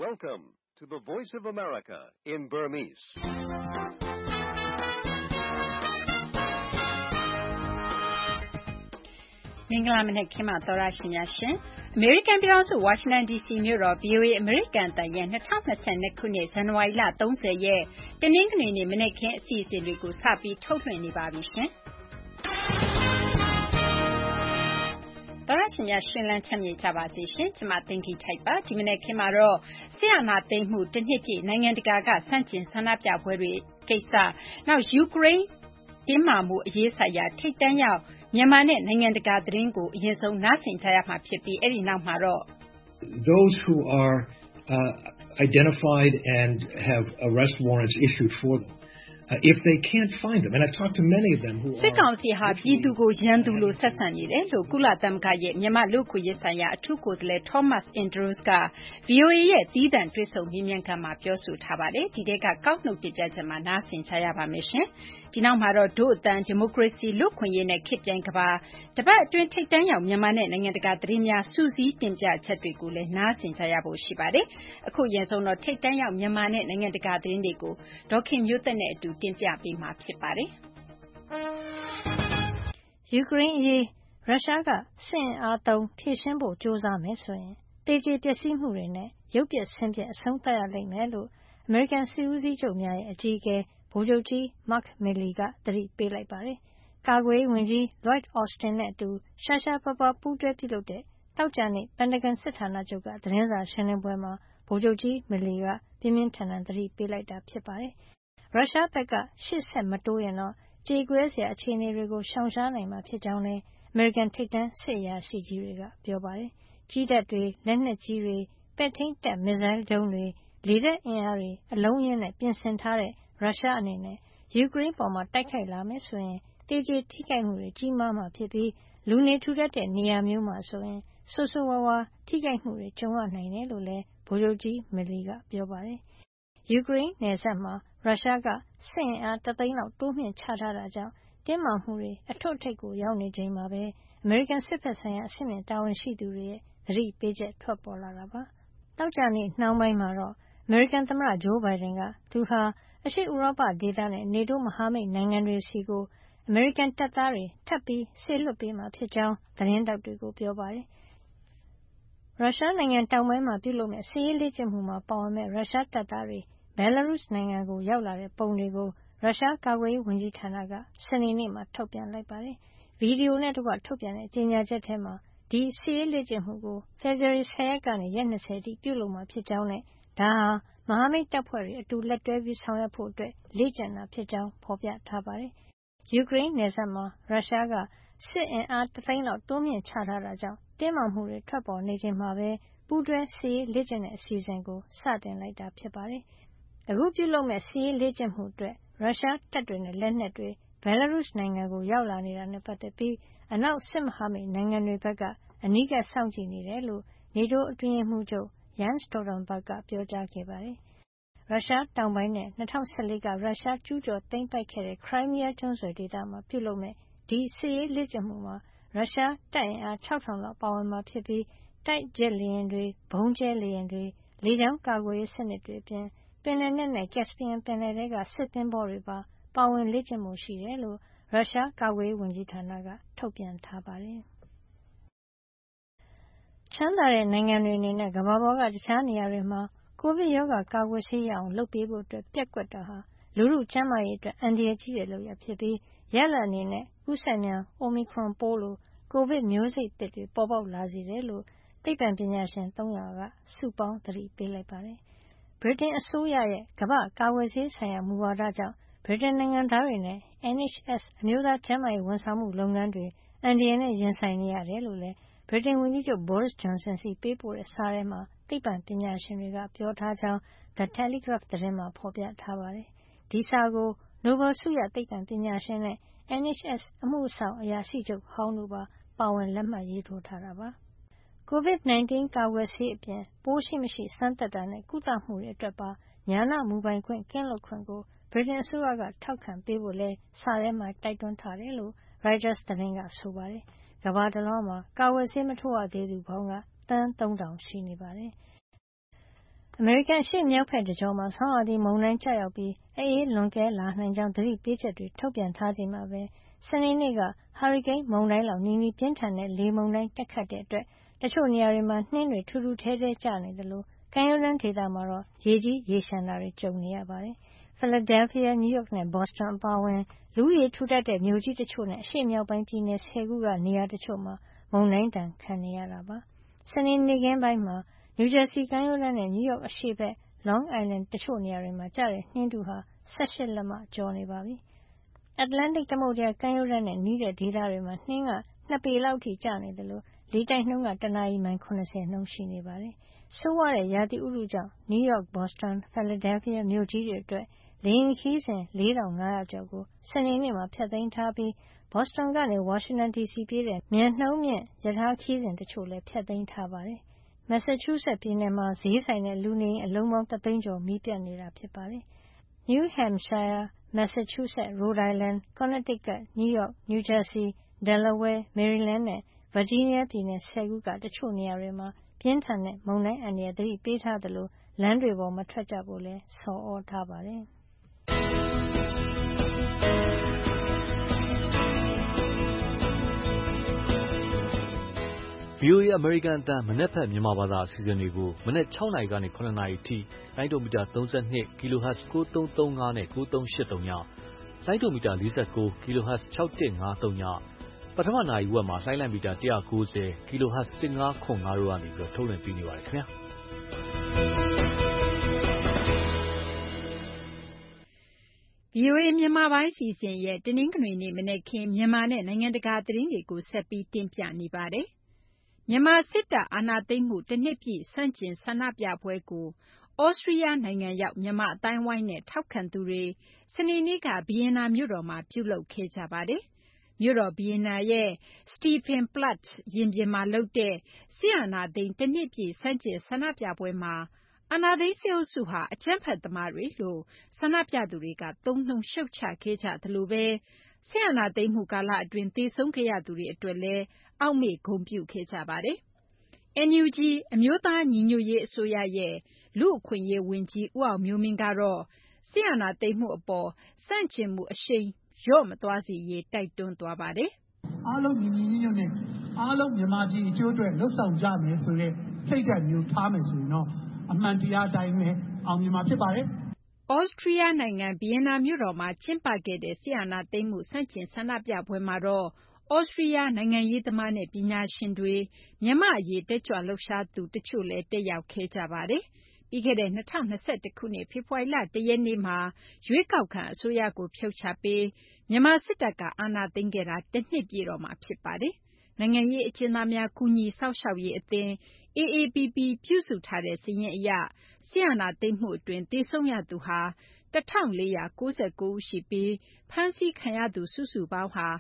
Welcome to the Voice of America in Burmese. ။မင်္ဂလာမနက်ခင်းပါသောတရှင်များရှင်။ အမေရိကန်ပြည်ထောင်စုဝါရှင်တန် DC မြို့တော် VOA အမေရိကန်အသံရဲ့2022ခုနှစ်ဇန်နဝါရီလ30ရက်တနင်္ဂနွေနေ့မနက်ခင်းအစီအစဉ်တွေကိုစပြီးထုတ်လွှင့်နေပါပြီရှင်။သောတရှင်များရှင်လန်းချမ်းမြေ့ကြပါစေရှင်။ကျွန်မသိင်္ဂီထိုက်ပါ။ဒီမနက်ခင်းမှာတော့ဆရာနာသိမ်းမှုတစ်နှစ်ပြည့်နိုင်ငံတကာကစန့်ကျင်ဆန္ဒပြပွဲတွေကိစ္စနောက်ယူကရိန်းတင်းမာမှုအရေးဆိုင်ရာထိပ်တန်းရောက်မြန်မာနဲ့နိုင်ငံတကာသတင်းကိုအရင်ဆုံးနားဆင်ကြရမှာဖြစ်ပြီးအဲ့ဒီနောက်မှာတော့ Those who are identified and have arrest warrants issued for them, if they can't find them, and I've talked to many of them who are... စစ်ကောင်စီဟာပြည်သူကိုရန်သူလို့ဆက်ဆံနေတယ်လို့ကုလသမဂ္ဂရဲ့မြန်မာလူ့အခွင့်အရေးဆိုင်ရာအထူးကိုယ်စားလှယ် Thomas Andrews က VOA ရဲ့သီးသန့်တွေ့ဆုံမေးမြန်းခန်းမှာပြောဆိုထားပါတယ်။ဒီတဲကကောက်နှုတ်တင်ပြချက်မှာနားဆင်ကြရပါမယ်ရှင်။ဒီနောက်မှာတော့ဒုအတန်းဒီမိုကရေစီလူ့အခွင့်အရေးနဲ့ခေတ်ပြိုင်ကဘာတပတ်အတွင်းထိပ်တန်းရောက်မြန်မာနဲ့နိုင်ငံတကာသတင်းများစူးစီးတင်ပြချက်တွေကိုလည်းနားဆင်ကြရဖို့ရှိပါတယ်။အခုရင်ဆုံးတော့ထိပ်တန်းရောက်မြန်မာနဲ့နိုင်ငံတကာသတင်းတွေကိုဒေါခင်မျိုးသက်နဲ့အတူတင်ပြပေးမှာဖြစ်ပါတယ်။ယူကရိန်းအရေးရုရှားကစစ်အင်အားသုံးဖြည့်ရှင်းဖို့ကြိုးစားမယ်ဆိုရင်တေကျေပျက်စီးမှုတွေနဲ့ရုပ်ပျက်ဆင်းပျက်အဆုံးသတ်ရလိမ့်မယ်လို့အမေရိကန်စစ်ဦးစီးချုပ်များရဲ့အကြီးအကဲဗိုလ်ချုပ်ကြီး Mark Milley ကသတိပေးလိုက်ပါတယ်။ကာကွယ်ရေးဝန်ကြီး Lloyd Austin နဲ့အတူရှားရှားပါးပါးပူးတွဲပြုလုပ်တဲ့သောကြာနေ့ပင်တဂွန်စစ်ဌာနချုပ်ကသတင်းစာရှင်းလင်းပွဲမှာဗိုလ်ချုပ်ကြီး Milley ကပြင်းပြင်းထန်ထန်သတိပေးလိုက်တာဖြစ်ပါတယ်။ရုရှားဘက်ကရှေ့ဆက်မတိုးရင်တော့ကြေကွဲစရာအခြေအနေတွေကိုရှောင်ရှားနိုင်မှာဖြစ်ကြောင်းလည်းအမေရိကန်ထိပ်တန်းစစ်အရာရှိကြီးတွေကပြောပါတယ်။ကြီးတပ်တွေလက်နက်ကြီးတွေပဲ့ထိန်းတပ်မစ်ဇိုင်းဒုံးတွေလေတပ်အင်အားတွေအလုံးရင်းနဲ့ပြင်ဆင်ထားတဲ့ရုရှားအနေနဲ့ယူကရိန်းပေါ်တိုက်ခိုက်လာမယ်ဆိုရင်တေကျေထိခိုက်မှုတွေကြီးမားမှာဖြစ်ပြီးလူနေထူထပ်တဲ့နေရာမျိုးမှာဆိုရင်ဆိုးဆိုးဝါးဝါးထိခိုက်မှုတွေကြုံရနိုင်တယ်လို့လည်းဗိုလ်ချုပ်ကြီး Milley ကပြောပါတယ်။ယူကရိန်းနယ်စပ်မှာရုရှားကစစ်အင်အား1သိန်းလောက်တိုးမြှင့်ချထားတာကြောင့်တင်းမာမှုတွေအထွတ်အထိပ်ကိုရောက်နေချိန်မှာပဲအမေရိကန်စစ်ဘက်ဆိုင်ရာအဆင့်မြင့်တာဝန်ရှိသူတွေရဲ့သတိပေးချက်ထွက်ပေါ်လာတာပါ။သောကြာနေ့နှောင်းပိုင်းမှာတော့အမေရိကန်သမ္မတဂျိုးဘိုင်ဒန်ကသူဟာအရှေ့ဥရောပဒေသနဲ့နေတိုးမဟာမိတ်နိုင်ငံတွေစီကိုအမေရိကန်တပ်သားတွေထပ်ပြီးစေလွှတ်ပေးမှာဖြစ်ကြောင်းသတင်းထောက်တွေကိုပြောပါတယ်။ရုရှားနိုင်ငံတောင်ပိုင်းမှာပြုလုပ်မဲ့စစ်ရေးလေ့ကျင့်မှုမှာပါဝင်မဲ့ရုရှားတပ်သားတွေဘယ်လာရုစ်နိုင်ငံကိုရောက်လာတဲ့ပုံတွေကိုရုရှားကာကွယ်ရေးဝန်ကြီးဌာနကစနေနေ့မှာထုတ်ပြန်လိုက်ပါတယ်။ဗီဒီယိုနဲ့တကွထုတ်ပြန်တဲ့ကြေညာချက်ထဲမှာဒီစစ်ရေးလေ့ကျင့်မှုကိုဖေဖေါ်ဝါရီ10ရက်ကနေရက်20အထိပြုလုပ်မှာဖြစ်ကြောင်းနဲ့ဒါဟာမဟာမိတ်တပ်ဖွဲ့တွေအတူလက်တွဲပြီးဆောင်ရွက်ဖို့လေ့ကျင့်တာဖြစ်ကြောင်းဖော်ပြထားပါတယ်။ယူကရိန်းနယ်စပ်မှာရုရှားကစစ်အင်အား1သိန်းလောက်တိုးမြှင့်ချထားတာကြောင့်တင်းမာမှုတွေထွက်ပေါ်နေချိန်မှာပဲပူးတွဲစစ်ရေးလေ့ကျင့်တဲ့အစီအစဉ်ကိုစတင်လိုက်တာဖြစ်ပါတယ်။အခုပြုလုပ်မဲ့စစ်ရေးလေ့ကျင့်မှုအတွက်ရုရှားတပ်တွေနဲ့လက်နက်တွေဘယ်လာရုစ်နိုင်ငံကိုရောက်လာနေတာနဲ့ပတ်သက်ပြီးအနောက်စစ်မဟာမိတ်နိုင်ငံတွေဘက်ကအနီးကပ်စောင့်ကြည့်နေတယ်လို့နေတိုးအတွင်းရေးမှူးချုပ် Jens Stoltenberg ကပြောကြားခဲ့ပါတယ်။ရုရှားတောင်ပိုင်းနဲ့2014ကရုရှားကျူးကျော်သိမ်းပိုက်ခဲ့တဲ့ခရိုင်းမီးယားကျွန်းဆွယ်ဒေသမှာပြုလုပ်မဲ့ဒီစစ်ရေးလေ့ကျင့်မှုမှာရုရှားတပ်အင်အား 6,000 လောက်ပါဝင်မှာဖြစ်ပြီးတိုက်ဂျက်လေယာဉ်တွေဗုံးကျဲလေယာဉ်တွေလေကြောင်းကာကွယ်ရေးစနစ်တွေအပြင်ပင်လယ်နက်နဲ့ကက်စပီယန်ပင်လယ်ထဲကစစ်သင်္ဘောတွေပါဝင်လေ့ကျင့်မှုရှိတယ်လို့ရုရှားကာကွယ်ရေးဝန်ကြီးဌာနကထုတ်ပြန်ထားပါတယ်။ချမ်းသာတဲ့နိုင်ငံတွေအနေနဲ့ကမ္ဘာပေါ်ကတခြားနေရာတွေမှာကိုဗစ်ရောဂါကာကွယ်ဆေးရအောင်လုပ်ပေးဖို့ပျက်ကွက်တာဟာလူထုကျန်းမာရေးအတွက်အန္တရာယ်ကြီးတဲ့လုပ်ရပ်ဖြစ်ပြီးရလဒ်အနေနဲ့ကူးစက်မြန် Omicron ပိုးလိုကိုဗစ်မျိုးစိတ်သစ်တွေပေါ်ပေါက်လာစေတယ်လို့သိပ္ပံပညာရှင်300ကစုပေါင်းသတိပေးလိုက်ပါတယ်။ဗြိတိန်အစိုးရရဲ့ကမ္ဘာ့ကာကွယ်ဆေးဆိုင်ရာမူဝါဒကြောင့်ဗြိတိန်နိုင်ငံသားတွေနဲ့ NHS အမျိုးသားကျန်းမာရေးဝန်ဆောင်မှုလုပ်ငန်းတွေအန္တရာယ်နဲ့ရင်ဆိုင်နေရတယ်လို့လည်းဗြိတိန်ဝန်ကြီးချုပ် Boris Johnson ဆီပေးပို့တဲ့စာထဲမှာသိပ္ပံပညာရှင်တွေကပြောထားကြောင်း The Telegraph သတင်းမှာဖော်ပြထားပါတယ်။ဒီစာကိုနိုဘယ်ဆုရသိပ္ပံပညာရှင်နဲ့ NHS အမှုဆောင်အရာရှိချုပ်ဟောင်းတို့ပါဝင်လက်မှတ်ရေးထိုးထားတာပါ။ COVID-19 ကာကွယ်ဆေးအပြင်ပိုးရှိမရှိစမ်းသပ်တာနဲ့ကုသမှုတွေအတွက်ပါဉာဏမူပိုင်ခွင့်ကင်းလွတ်ခွင့်ကိုဗြိတိန်အစိုးရကထောက်ခံပေးဖို့လည်းစာထဲမှာတိုက်တွန်းထားတယ်လို့ Reuters သတင်းကဆိုပါတယ်။ကမ္ဘာတလွှားမှာကာကွယ်ဆေးမထိုးရသေးသူပေါင်းကသန်း 3,000 ရှိနေပါတယ်။အမေရိကန်ရှေ့မြောက်ဖက်တကြောမှာဆောင်းရာသီမုန်တိုင်းကျရောက်ပြီးအေးလွန်ကဲလာနိုင်ကြောင်းသတိပေးချက်တွေထုတ်ပြန်ထားချိန်မှာပဲစနေနေ့ကဟာရီကိန်းမုန်တိုင်းလောက်နီးနီးပြင်းထန်တဲ့လေမုန်တိုင်းတက်ခတ်တဲ့အတွက်တချို့နေရာတွေမှာနှင်းတွေထူးထူးထဲထဲကျနေသလိုကမ်းရိုးတန်းဒေသမှာတော့ရေကြီးရေလျှံတာတွေကြုံနေရပါတယ်။ Philadelphia, New York နဲ့ Boston အပါအဝင်လူဦးရေထူထပ်တဲ့မြို့ကြီးတချို့နဲ့အရှေ့မြောက်ပိုင်းပြည်နယ်10ခုကနေရာတချို့မှာမုန်တိုင်းဒဏ်ခံနေရတာပါ။စနေနေ့ခင်းပိုင်းမှာနယူးဂျာစီကမ်းရိုးတန်းနဲ့နယူးယောက်အရှေ့ဘက် Long Island တချို့နေရာတွေမှာကျတဲ့နှင်းထုဟာ18လက်မကျော်နေပါပြီ။ Atlantic သမုဒ္ဒရာကမ်းရိုးတန်းနဲ့နီးတဲ့ဒေသတွေမှာနှင်းက2ပေလောက်အထိကျနေသလိုလေတိုက်နှုန်းကတနာရီမိုင်80နှုန်းရှိနေပါတယ်။ဆိုးဝါးတဲ့ရာသီဥတုကြောင့် New York, Boston, Philadelphia မြို့ကြီးတွေအတွက်လေယာဉ်ခရီးစဉ် 4,500 ကျော်ကိုစနေနေ့မှာဖျက်သိမ်းထားပြီး Boston ကနေ Washington DC ပြေးတဲ့မြန်နှုန်းမြင့်ရထားခရီးစဉ်တချို့လည်းဖျက်သိမ်းထားပါတယ်။ Massachusetts ပြည်နယ်မှာဈေးဆိုင်နဲ့လူနေအိမ်အလုံးပေါင်း1သိန်းကျော်မီးပြတ်နေတာဖြစ်ပါတယ်။ New Hampshire, Massachusetts, Rhode Island, Connecticut, New York, New Jersey, Delaware, Maryland နဲ့ Virginia ပြည်နယ်10ခုကတချို့နေရာတွေမှာပြင်းထန်တဲ့မုန်တိုင်းအန္တရာယ်သတိပေးထားသလိုလမ်းတွေပေါ်မထွက်ကြဖို့လည်းဆော်သြထားပါတယ်။ VOA အမေရိကန်အသံမနက်ဖြန်မြန်မာဘာသာအစီအစဉ်တွေကိုမနက်6နာရီကနေ9နာရီအထိလိုင်းဒိုမီတာ32 kHz 9335နဲ့9383ညလိုင်းဒိုမီတာ49 kHz 6153ညပထမနာရီဝက်မှာလိုင်းလံမီတာ190 kHz 1505တို့ကနေထုတ်လွှင့်ပေးနေပါတယ်ခင်ဗျာ။ VOA မြန်မာပိုင်းစီစဉ်ရဲ့တနင်္ဂနွေနေ့မနက်ခင်းမြန်မာနဲ့နိုင်ငံတကာသတင်းတွေကိုဆက်ပြီးတင်ပြနေပါတယ်။မြန်မာစစ်တပ်အာဏာသိမ်းမှုတနှစ်ပြည့်ဆန့်ကျင်ဆန္ဒပြပွဲကိုဩစတြီးယားနိုင်ငံရောက်မြန်မာအသိုင်းအဝိုင်းနဲ့ထောက်ခံသူတွေစနေနေ့ကဗီယင်နာမြို့တော်မှာပြုလုပ်ခဲ့ကြပါတယ်။မြို့တော်ဗီယင်နာရဲ့ Stephansplatz ရင်ပြင်မှာလုပ်တဲ့စစ်အာဏာသိမ်းတနှစ်ပြည့်ဆန့်ကျင်ဆန္ဒပြပွဲမှာအာဏာသိမ်းစစ်အုပ်စုဟာအကြမ်းဖက်သမားတွေလို့ဆန္ဒပြသူတွေကသုံးနှုန်းရှုတ်ချခဲ့ကြသလိုပဲစစ်အာဏာသိမ်းမှုကာလအတွင်းသေဆုံးခဲ့ရသူတွေအတွက်လည်းအောက်မေ့ဂုဏ်ပြုခဲ့ကြပါတယ်။ NUG အမျိုးသားညီညွတ်ရေးအစိုးရရဲ့လူ့အခွင့်အရေးဝန်ကြီးဦးအောင်မျိုးမင်းကတော့စစ်အာဏာသိမ်းမှုအပေါ်ဆန့်ကျင်မှုအရှိန်လျော့မသွားစေရေးတိုက်တွန်းသွားပါတယ်။အားလုံးညီညီညွတ်ညွတ်နဲ့အားလုံးမြန်မာပြည်အကျိုးအတွက်လှုပ်ဆောင်ကြမယ်ဆိုတဲ့စိတ်ဓာတ်မျိုးထားမယ်ဆိုရင်တော့အမှန်တရားအတိုင်းပဲအောင်မြင်မှာဖြစ်ပါတယ်။ဩစတြီးယားနိုင်ငံဗီယင်နာမြို့တော်မှာကျင်းပခဲ့တဲ့စစ်အာဏာသိမ်းမှုဆန့်ကျင်ဆန္ဒပြပွဲမှာတော့ဩစတြီးယားနိုင်ငံရေးသမားနဲ့ပညာရှင်တွေမြန်မာ့အရေးတက်ကြွလှုပ်ရှားသူတချို့လည်းတက်ရောက်ခဲ့ကြပါတယ်။ပြီးခဲ့တဲ့2021ခုနှစ်ဖေဖော်ဝါရီလ1ရက်နေ့မှာရွေးကောက်ခံအစိုးရကိုဖြုတ်ချပြီးမြန်မာစစ်တပ်ကအာဏာသိမ်းခဲ့တာ1နှစ်ပြည့်တော့မှာဖြစ်ပါတယ်။နိုင်ငံရေးအကျဉ်းသားများကူညီစောင့်ရှောက်ရေးအသင်း AAPP ပြုစုထားတဲ့စာရင်းအရစစ်အာဏာသိမ်းမှုအတွင်းသေဆုံးရသူဟာ1499ဦးရှိပြီးဖမ်းဆီးခံရသူစုစုပေါင်းဟာ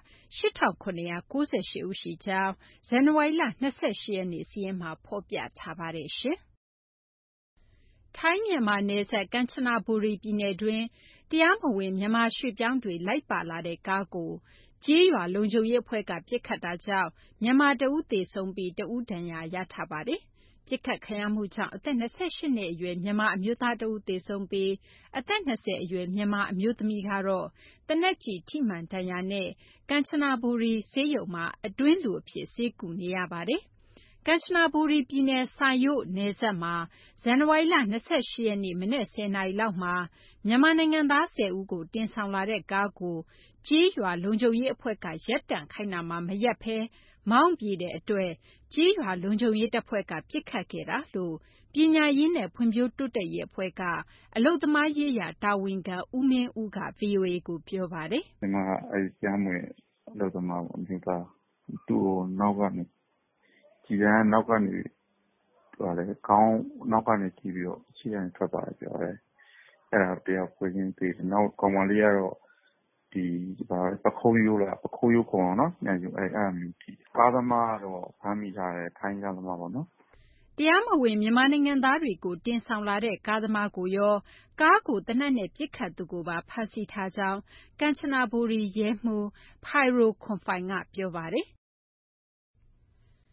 8798ဦးရှိကြောင်းဇန်နဝါရီလ28ရက်နေ့စာရင်းမှာဖော်ပြထားပါတယ်။ထိုင်းမြန်မာနယ်စပ်ကမ်ချနဘူရီပြည်နယ်တွင်းတရားမဝင်မြန်မာရွှေ့ပြောင်းတွေလိုက်ပါလာတဲ့ကားကိုကျေးရွာလုံခြုံရေးအဖွဲ့ကပစ်ခတ်တာကြောင့်မြန်မာတဦးသေဆုံးပြီးတဦးဒဏ်ရာရထားပါတယ်။ပစ်ခတ်ခံရမှုကြောင့်အသက်28နှစ်အရွယ်မြန်မာအမျိုးသားတဦးသေဆုံးပြီးအသက်20အရွယ်မြန်မာအမျိုးသမီးကတော့သေနတ်ကျည်ထိမှန်ဒဏ်ရာနဲ့ကမ်ချနဘူရီဆေးရုံမှာအတွင်းလူအဖြစ်ဆေးကုနေရပါတယ်။ကမ်ချနဘူရီပြည်နယ်ဆိုင်ယို့နယ်စပ်မှာဇန်နဝါရီလ28ရက်နေ့မနက်10:00နာရီလောက်မှာမြန်မာနိုင်ငံသား10ဦးကိုတင်ဆောင်လာတဲ့ကားကိုကျေးရွာလုံခြုံရေးအဖွဲ့ကရပ်တန့်ခိုင်းတာမှာမရပ်ဘဲမောင်းပြေးတဲ့အတွက်ကျေးရွာလုံခြုံရေးတပ်ဖွဲ့ကပစ်ခတ်ခဲ့တာလို့ပညာရေးနဲ့ဖွံ့ဖြိုးတိုးတက်ရေးအဖွဲ့ကအလုပ်သမားရေးရာတာဝန်ခံဦးမင်းဦးက VOA ကိုပြောပါတယ်။ဒီမှာကြားမွေအလုပ်သမားပေါ့မြို့သားသူ့ကိုနောက်ကနေကြည်တန်းနောက်ကနေခေါင်းနောက်ကနေကြည့်ပြီးတော့ရှေ့ကနေထွက်သွားတယ်ပြောတယ်။အဲ့ဒါတယောက်ဖွင့်ချင်းသေးတယ်နောက်ကောင်မလေးကတော့ဒီပခိုးရိုးခေါ်အောင်နော်ညယူအဲ့မျိုးထိကားသမားကတော့ဖမ်းမိထားတယ်ထိုင်းကားသမားပေါ့နော်တရားမဝင်မြန်မာနိုင်ငံသားတွေကိုတင်ဆောင်လာတဲ့ကားသမားကိုရောကားကိုသေနတ်နဲ့ပစ်ခတ်သူကိုပါဖမ်းဆီးထားကြောင်းကမ်ချနဘူရီရဲမှူးဖိုင်ရိုခွန်ဖိုင်ကပြောပါတယ်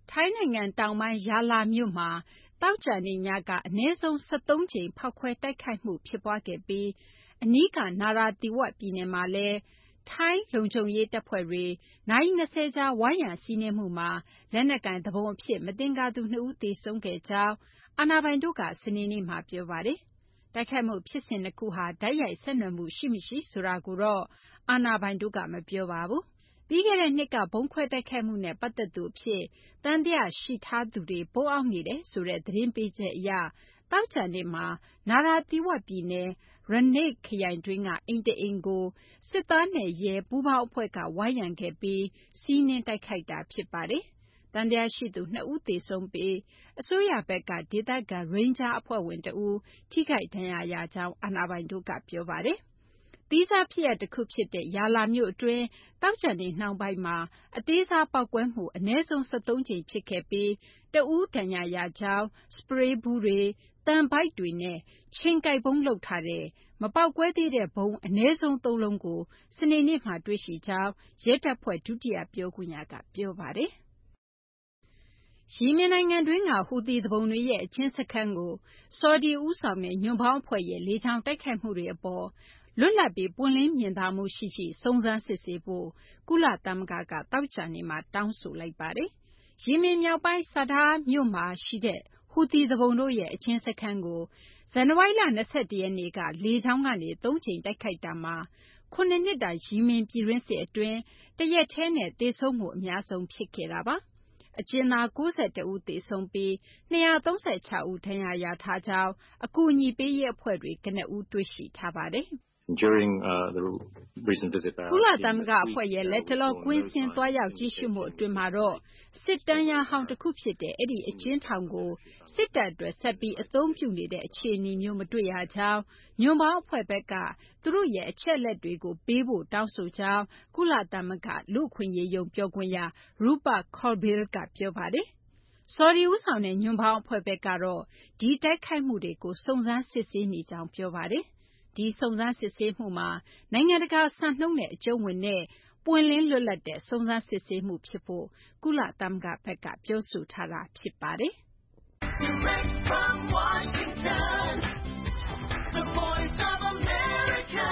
ထိုင်းနိုင်ငံတောင်ပိုင်းယာလာမြို့မှာသောကြာနေ့ညကအနည်းဆုံး13ကြိမ်ဖောက်ခွဲတိုက်ခိုက်မှုဖြစ်ပွားခဲ့ပြီးအနီးကနာရာသီဝပြည်နယ်မှာလည်းထိုင်းလုံခြုံရေးတပ်ဖွဲ့တွေနာရီ20ကြာဝိုင်းရံစီးနင်းမှုမှာလက်နက်ကိုင်သဘုံအဖြစ်မတင်ကားသူ2ဦးသေဆုံးခဲ့ကြောင်းအာဏာပိုင်တို့ကစနေနေ့မှာပြောပါတယ်။တိုက်ခိုက်မှုဖြစ်စဉ်2ခုဟာတိုက်ရိုက်ဆက်နွယ်မှုရှိမရှိဆိုတာကိုတော့အာဏာပိုင်တို့ကမပြောပါဘူး။ပြီးခဲ့တဲ့နှစ်ကဗုံးခွဲတိုက်ခိုက်မှုနဲ့ပတ်သက်သူအဖြစ်သံသယရှိထားသူတွေပိုအောက်နေတယ်ဆိုတဲ့သတင်းပေးချက်အရသောကြာနေ့မှာနာရာသီဝပြည်နယ်Ranake ခရိုင်တွင်းကအိမ်တအိမ်ကိုစစ်သားနဲ့ရဲပူးပေါင်းအဖွဲ့ကဝိုင်းရံခဲ့ပြီးစီးနင်းတိုက်ခိုက်တာဖြစ်ပါတယ်။သံသယရှိသူ2ဦးသေဆုံးပြီးအစိုးရဘက်ကဒေသခံရိန်းဂျာအဖွဲ့ဝင်2ဦးထိခိုက်ဒဏ်ရာရကြောင်းအာဏာပိုင်တို့ကပြောပါတယ်။သီးခြားဖြစ်ရပ်တစ်ခုဖြစ်တဲ့ယာလာမြို့အတွင်းသောကြာနေ့နှောင်းပိုင်းမှာအသေးစားပေါက်ကွဲမှုအနည်းဆုံး13ကြိမ်ဖြစ်ခဲ့ပြီး2ဦးဒဏ်ရာရကြောင်းစပရေးဘူးတွေသံပိုက်တွေနဲ့ချိန်ကိုက်ဗုံးလုပ်ထားတဲ့မပေါက်ကွဲသေးတဲ့ဗုံးအနည်းဆုံး3လုံးကိုစနေနေ့မှာတွေ့ရှိကြောင်းရဲတပ်ဖွဲ့ဒုတိယပြောခွင့်ရကပြောပါတယ်။ယီမင်နိုင်ငံတွင်းကဟူသီသူပုန်တွေရဲ့အကျဉ်းစခန်းကိုဆော်ဒီဦးဆောင်တဲ့ညွန့်ပေါင်းအဖွဲ့ရဲ့လေကြောင်းတိုက်ခိုက်မှုတွေအပေါ်လွတ်လပ်ပြီးပွင့်လင်းမြင်သာမှုရှိရှိစုံစမ်းစစ်ဆေးဖို့ကုလသမဂ္ဂကသောကြာနေ့မှာတောင်းဆိုလိုက်ပါတယ်။ယီမင်မြောက်ပိုင်းဆာဒါးမြို့မှာရှိတဲ့ဟူသီသူပုန်တို့ရဲ့အကျဉ်းစခန်းကိုဇန်နဝါရီလ21ရက်နေ့ကလေကြောင်းကနေ3ကြိမ်တိုက်ခိုက်တာမှာ9နှစ်တာယီမင်ပြည်တွင်းစစ်အတွင်းတရက်တည်းနဲ့သေဆုံးမှုအများဆုံးဖြစ်ခဲ့တာပါ။အကျဉ်းသား91ဦးသေဆုံးပြီး236ဦးဒဏ်ရာရထားကြောင်းအကူအညီပေးရေးအဖွဲ့တွေကနဦးတွေ့ရှိထားပါတယ်။ During the recent visit ကုလသမဂ္ဂအဖွဲ့ရဲ့လက်တလောကွင်းဆင်းသွားရောက်ကြည့်ရှုမှုအတွင်းမှာတော့စစ်တမ်းရဟောင်းတစ်ခုဖြစ်တဲ့အဲ့ဒီအကျဉ်းထောင်ကိုစစ်တပ်အတွက်ဆက်ပြီးအသုံးပြုနေတဲ့အခြေအနေမျိုးမတွေ့ရကြောင်းညွန့်ပေါင်းအဖွဲ့ဘက်ကသူတို့ရဲ့အချက်လက်တွေကိုပေးဖို့တောင်းဆိုကြောင်းကုလသမဂ္ဂလူ့အခွင့်အရေးရုံးပြောခွင့်ရ Rupert Colville ကပြောပါတယ်။ဆော်ဒီဦးဆောင်တဲ့ညွန့်ပေါင်းအဖွဲ့ဘက်ကတော့ဒီတိုက်ခိုက်မှုတွေကိုစုံစမ်းစစ်ဆေးနေကြောင်းပြောပါတယ်။ဒီစုံစမ်းစစ်ဆေးမှုမှာနိုင်ငံတကာစံနှုန်းနဲ့အကျုံးဝင်တဲ့ပွင့်လင်းလွတ်လပ်တဲ့စုံစမ်းစစ်ဆေးမှုဖြစ်ဖို့ကုလသမဂ္ဂဘက်ကပြောဆိုထားတာဖြစ်ပါတယ်။ Direct from Washington, the voice of America,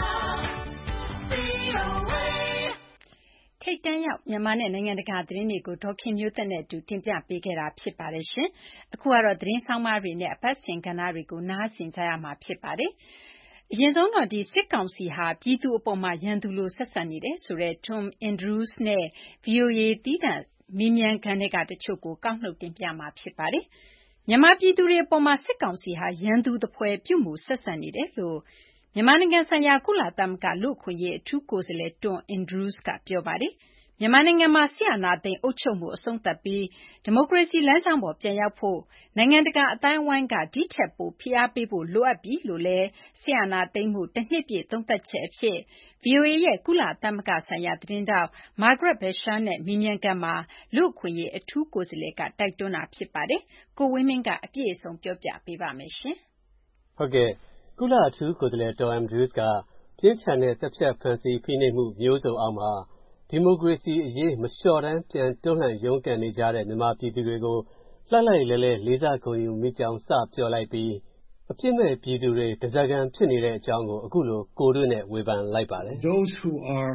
VOA ထိပ်တန်းရောက်မြန်မာနဲ့နိုင်ငံတကာသတင်းတွေကိုဒေါ်ခင်မျိုးသက်နဲ့အတူတင်ပြပေးခဲ့တာဖြစ်ပါတယ်ရှင်။အခုကတော့သတင်းဆောင်မတွေနဲ့အပတ်စဉ်ကဏ္ဍတွေကိုနားဆင်ကြရမှာဖြစ်ပါတယ်။အရင်ဆုံးတော့စစ်ကောင်စီဟာပြည်သူအပေါ်မှာရန်သူလိုဆက်ဆံနေတယ်ဆိုတဲ့ Tom Andrews နဲ့ VOA သီးသန့်မေးမြန်းခန်းထဲကတချို့ကိုကောက်နှုတ်တင်ပြမှာဖြစ်ပါတယ်။မြန်မာပြည်သူတွေအပေါ်မှာစစ်ကောင်စီဟာရန်သူသဖွယ်ပြုမူဆက်ဆံနေတယ်လို့မြန်မာနိုင်ငံဆိုင်ရာကုလသမဂ္ဂလူ့အခွင့်အရေးအထူးကိုယ်စားလှယ် Tom Andrews ကပြောပါတယ်။မြန်မာနိုင်ငံမှာစစ်အာဏာသိမ်းအုပ်ချုပ်မှုအဆုံးသတ်ပြီးဒီမိုကရေစီလမ်းကြောင်းပေါ်ပြန်ရောက်ဖို့နိုင်ငံတကာအသိုင်းအဝိုင်းကဒီထက်ပိုဖိအားပေးဖို့လိုအပ်ပြီလို့လည်းစစ်အာဏာသိမ်းမှုတစ်နှစ်ပြည့်သုံးသပ်ချက်အဖြစ် VOA ရဲ့ကုလသမဂ္ဂဆိုင်ရာသတင်းထောက် Margaret Bashir နဲ့မေးမြန်းခန်းမှာလူ့အခွင့်အရေးအထူးကိုယ်စားလှယ်ကတိုက်တွန်းတာဖြစ်ပါတယ်။ကိုဝင်းမင်းကအပြည့်အစုံပြောပြပေးပါမယ်ရှင်။ဟုတ်ကဲ့ကုလအထူးကိုယ်စားလှယ် Tom Andrews ကပြင်းထန်တဲ့တပ်ဖြတ်ဖန်ဆီးဖိနှိပ်မှုမျိုးစုံအောက်မှာဒီမိုကရေစီအရေးမလျှော့တမ်းပြန်တွန်းလှန်ရုန်းကန်နေကြတဲ့မြန်မာပြည်သူတွေကိုလှိုက်လှိုက်လဲလဲလေးစားဂုဏ်ယူမိကြောင်းစပြောလိုက်ပြီးအပြစ်မဲ့ပြည်သူတွေတစကန်ဖြစ်နေတဲ့အကြောင်းကိုအခုလိုကိုတို့နဲ့ဝေဖန်လိုက်ပါတယ် Those who are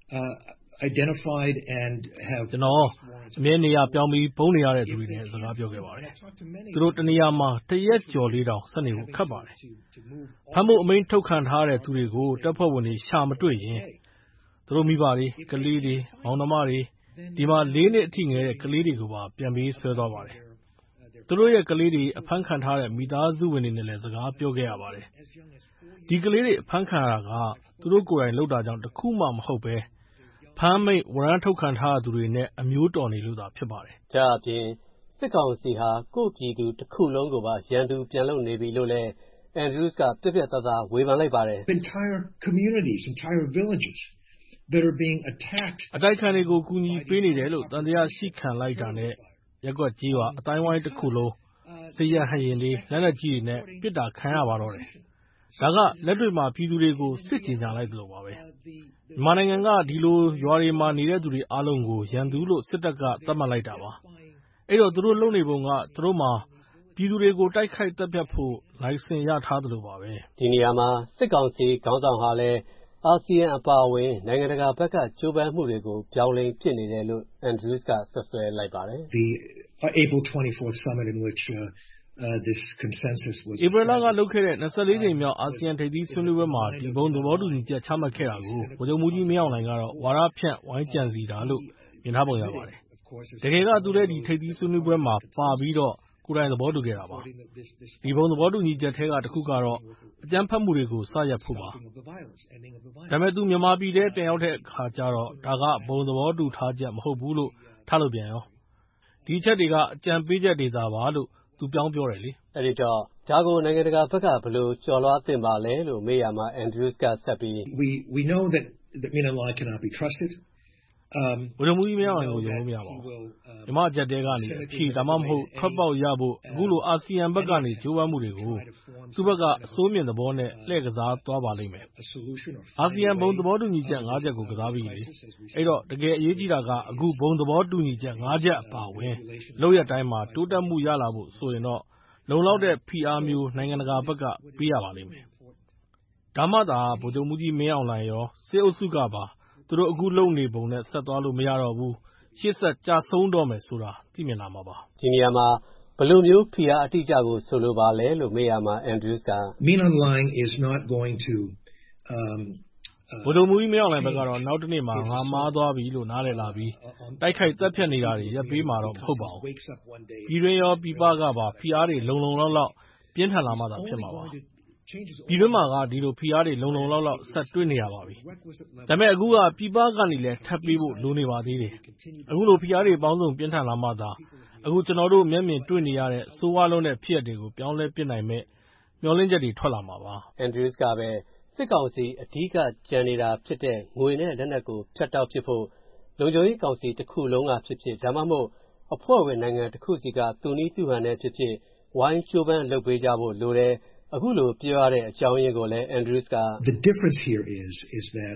identified and have ကျွန်တော်အမြဲနေရပြောင်းပြီးပုံနေရတဲ့သူတွေနဲ့စကားပြောခဲ့ပါတယ်သူတို့တနေရာမှာတရက်ကျော်လေးတောင်ဆက်နေဖို့ခက်ပါတယ်ဖမ်းဖို့အမိန့်ထုတ်ခံထားတဲ့သူတွေကိုတပ်ဖွဲ့ဝင်တွေရှာမတွေ့ရင်သူတို့မိဘတွေကလေးတွေမောင်နှမတွေဒီမှာ၄နှစ်အထိငယ်တဲ့ကလေးတွေကိုပါပြန်ပြီးဆွဲသွားပါတယ်သူတို့ရဲ့ကလေးတွေအဖမ်းခံထားတဲ့မိသားစုဝင်တွေနဲ့လည်းစကားပြောခဲ့ရပါတယ်ဒီကလေးတွေအဖမ်းခံရတာကသူတို့ကိုယ်တိုင်လုပ်တာကြောင့်တခုမှမဟုတ်ပဲဖမ်းမိတ်ဝရမ်းထုတ်ခံထားသူတွေနဲ့အမျိုးတော်နေလို့သာဖြစ်ပါတယ်ဒါအပြင်စစ်ကောင်စီဟာကိုယ့်ပြည်သူတစ်ခုလုံးကိုပါရန်သူပြန်လုပ်နေပြီလို့လည်း Andrews ကပြပြသားသားဝေဖန်လိုက်ပါတယ် Entire communities, entire villages that are being attacked အတိုက်ခံတွေကိုကူညီပေးနေတယ်လို့တန်တရားရှိခံလိုက်တာနဲ့ရက်ကွက်ကြီးပါအတိုင်းဝိုင်းတစ်ခုလုံးစစ်ရဟရင်တွေလက်နက်ကြီးတွေနဲ့ပစ်တာခံရပါတော့တယ်ဒါကလက်တွေ့မှာပြည်သူတွေကိုစစ်ကြေညာလိုက်သလိုပါပဲမြန်မာနိုင်ငံကဒီလိုရွာတွေမှာနေတဲ့သူတွေအားလုံးကိုရန်သူလို့စစ်တပ်ကသတ်မှတ်လိုက်တာပါအဲ့တော့သူတို့လုပ်နေပုံကသူတို့မှာပြည်သူတွေကိုတိုက်ခိုက်တပ်ဖြတ်ဖို့လိုင်စင်ရထားသလိုပါပဲ။ဒီနေရာမှာစစ်ကောင်စီခေါင်းဆောင်ဟာလည်းအာဆီယံအပါအဝင်နိုင်ငံတကာဘက်ကကြိုးပမ်းမှုတွေကိုပြောင်းလဲဖြစ်နေတယ်လို့ Andrews ကဆွဆွဲလိုက်ပါတယ်။ The April 24th summit in which this consensus was ဧပြီလကလုပ်ခဲ့တဲ့24ကြိမ်မြောက်အာဆီယံထိပ်သီးဆွေးနွေးပွဲမှာဒီဘုံသဘောတူညီချက်ချမှတ်ခဲ့တာကိုဗိုလ်ချုပ်မှူးကြီးမင်းအောင်လှိုင်ကတော့ဝါဒဖြန့်ဝိုင်းကြံစီတာလို့မြင်ထားပုံရပါတယ်။တကယ်ကသူလည်းဒီထိပ်သီးဆွေးနွေးပွဲမှာပါပြီးတော့ကိုယ်တိုင်သဘောတူခဲ့တာပါ။ဒီဘုံသဘောတူညီချက်ထဲကတစ်ခုကတော့အကြမ်းဖက်မှုတွေကိုစရပ်ဖို့ပါ။ဒါပေမဲ့သူမြန်မာပြည်ထဲပြန်ရောက်တဲ့အခါကျတော့ဒါကဘုံသဘောတူထားချက်မဟုတ်ဘူးလို့ထားလို့ပြန်ရော။ဒီချက်တွေကအကြံပေးချက်တွေသာပါလို့သူပြောင်းပြောတယ်လေ။အဲ့ဒီတော့ဒါကိုနိုင်ငံတကာဘက်ကဘယ်လိုကျော်လွှားသင့်ပါလဲလို့မေးရမှာ Andrews ကဆက်ပြီး We know that Min Aung Hlaing cannot be trusted. ဗိုလ်ချုပ်မှူးကြီးမင်းအောင်လှိုင်ကိုယုံလို့မရပါဘူး။မြန်မာအကြက်တဲကနေအဖြေဒါမှမဟုတ်ထွက်ပေါက်ရဖို့အခုလိုအာဆီယံဘက်ကနေကြိုးပမ်းမှုတွေကိုသူ့ဘက်ကအစိုးမြင့်သဘောနဲ့လှည့်ကစားသွားပါလိမ့်မယ်။အာဆီယံဘုံသဘောတူညီချက်၅ချက်ကိုကစားပြီးလေ။အဲ့တော့တကယ်အရေးကြီးတာကအခုဘုံသဘောတူညီချက်၅ချက်အပါဝင်လောက်ရတိုင်းမှာတိုးတက်မှုရလာဖို့ဆိုရင်တော့လုံလောက်တဲ့ဖိအားမျိုးနိုင်ငံတကာဘက်ကပေးရပါလိမ့်မယ်။ဒါမှသာဗိုလ်ချုပ်မှူးကြီးမင်းအောင်လှိုင်ရောစစ်အုပ်စုကပါသူတို့အခုလုံနေပုံနဲ့ဆက်သွားလို့မရတော့ဘူးရှေ့ဆက်ကြဆုံးတော့မယ်ဆိုတာသိမြင်လာမှာပါဒီနေရာမှာဘယ်လိုမျိုးဖိအားအတိအကျကိုဆိုလိုပါလဲလို့မေးရမှာ Andrews က Min Aung Hlaing is not going to ဗိုလ်ချုပ်မှူးကြီးမင်းအောင်လှိုင်ဘက်ကတော့နောက်တစ်နေ့မှာငါမားသွားပြီလို့နားလည်လာပြီးတိုက်ခိုက်တပ်ဖြတ်နေတာတွေရပ်ပေးမှာတော့မဟုတ်ပါဘူးပြည်တွင်းရောပြည်ပကပါဖိအားတွေလုံလောက်ပြင်းထန်လာမှသာဖြစ်မှာပါပြည်တွင်းမှာကဒီလိုဖိအားတွေလုံလောက်ဆက်တွေ့နေရပါပြီ။ဒါပေမဲ့အခုကပြည်ပကနေလည်းထပ်ပေးဖို့လိုနေပါသေးတယ်။အခုလိုဖိအားတွေပေါင်းစုံပြင်းထန်လာမှသာအခုကျွန်တော်တို့မျက်မြင်တွေ့နေရတဲ့စိုးဝါးလုံးတဲ့ဖြစ်ရပ်တွေကိုပြောင်းလဲပစ်နိုင်မဲ့မျှော်လင့်ချက်တွေထွက်လာမှာပါ။ Andrews ကပဲစစ်ကောင်စီအဓိကကြံနေတာဖြစ်တဲ့ငွေနဲ့လက်နက်ကိုဖြတ်တောက်ဖြစ်ဖို့လုံခြုံရေးကောင်စီတစ်ခုလုံးကဖြစ်ဒါမှမဟုတ်အဖွဲ့ဝင်နိုင်ငံတစ်ခုစီကသူနည်းသူဟန်နဲ့ဖြစ်ဝိုင်းချိုးပမ်းလုပ်ပေးကြဖို့လိုတယ်အခုလိုပြောရတဲ့အကြောင်းရင်းကိုလည်း Andrews က The difference here is that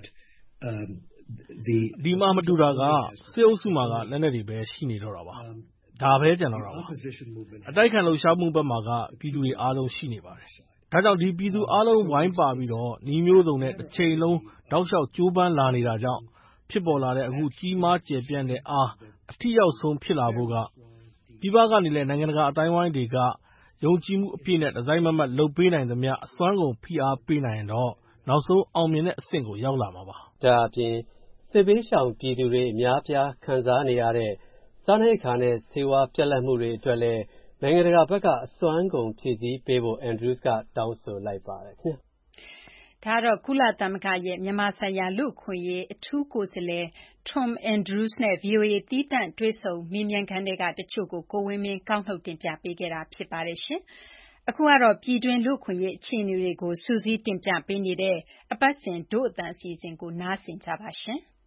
ဒီမှာမတူတာကစစ်အုပ်စုမှာကလက်နက်တွေပဲရှိနေတော့တာပါဒါပဲကျန်တော့တာပါအတိုက်ခံလှုပ်ရှားမှုဘက်မှာကပြည်သူတွေအားလုံးရှိနေပါတယ်ဒါကြောင့်ဒီပြည်သူအားလုံးဝိုင်းပါပြီးတော့ညီမျိုးစုံနဲ့တစ်ချိန်လုံးတောက်လျှောက်ကြိုးပမ်းလာနေတာကြောင့်ဖြစ်ပေါ်လာတဲ့အခုကြီးမားကျယ်ပြန့်တဲ့အားအထီရောက်ဆုံးဖြစ်လာဖို့ကပြည်ပကနေလည်းနိုင်ငံတကာအတိုင်းဝိုင်းတွေကယုံကြည်မှုအပြည့်နဲ့ဒီဇိုင်းမမတ်လုပ်ပေးနိုင်သမျှအစွမ်းကုန်ဖိအားပေးနိုင်ရင်တော့နောက်ဆုံးအောင်မြင်တဲ့အဆင့်ကိုရောက်လာမှာပါဒါအပြင်စစ်ဘေးရှောင်ပြည်သူတွေအများပြားခံစားနေရတဲ့စားနပ်ရိက္ခာနဲ့ဆေးဝါးပြတ်လတ်မှုတွေအတွက်လည်းနိုင်ငံတကာဘက်ကအစွမ်းကုန်ဖြည့်ဆည်းပေးဖို့ Andrews ကတောင်းဆိုလိုက်ပါတယ်ခင်ဗျဒါတော့ကုလသမဂ္ဂရဲ့မြန်မာဆိုင်ရာလူ့အခွင့်အရေးအထူးကိုယ်စားလှယ် Tom Andrews နဲ့ VOA သီးသန့်တွေ့ဆုံမေးမြန်းခန်းတွေကတချို့ကိုကိုဝင်းမင်းကောက်နှုတ်တင်ပြပေးခဲ့တာဖြစ်ပါတယ်ရှင်။အခုကတော့ပြည်တွင်းလူ့အခွင့်အရေးအခြေအနေတွေကိုစူးစီးတင်ပြပေးနေတဲ့အပတ်စဉ်ဒို့အသံအစီအစဉ်ကိုနားဆင်ကြပါရှင်။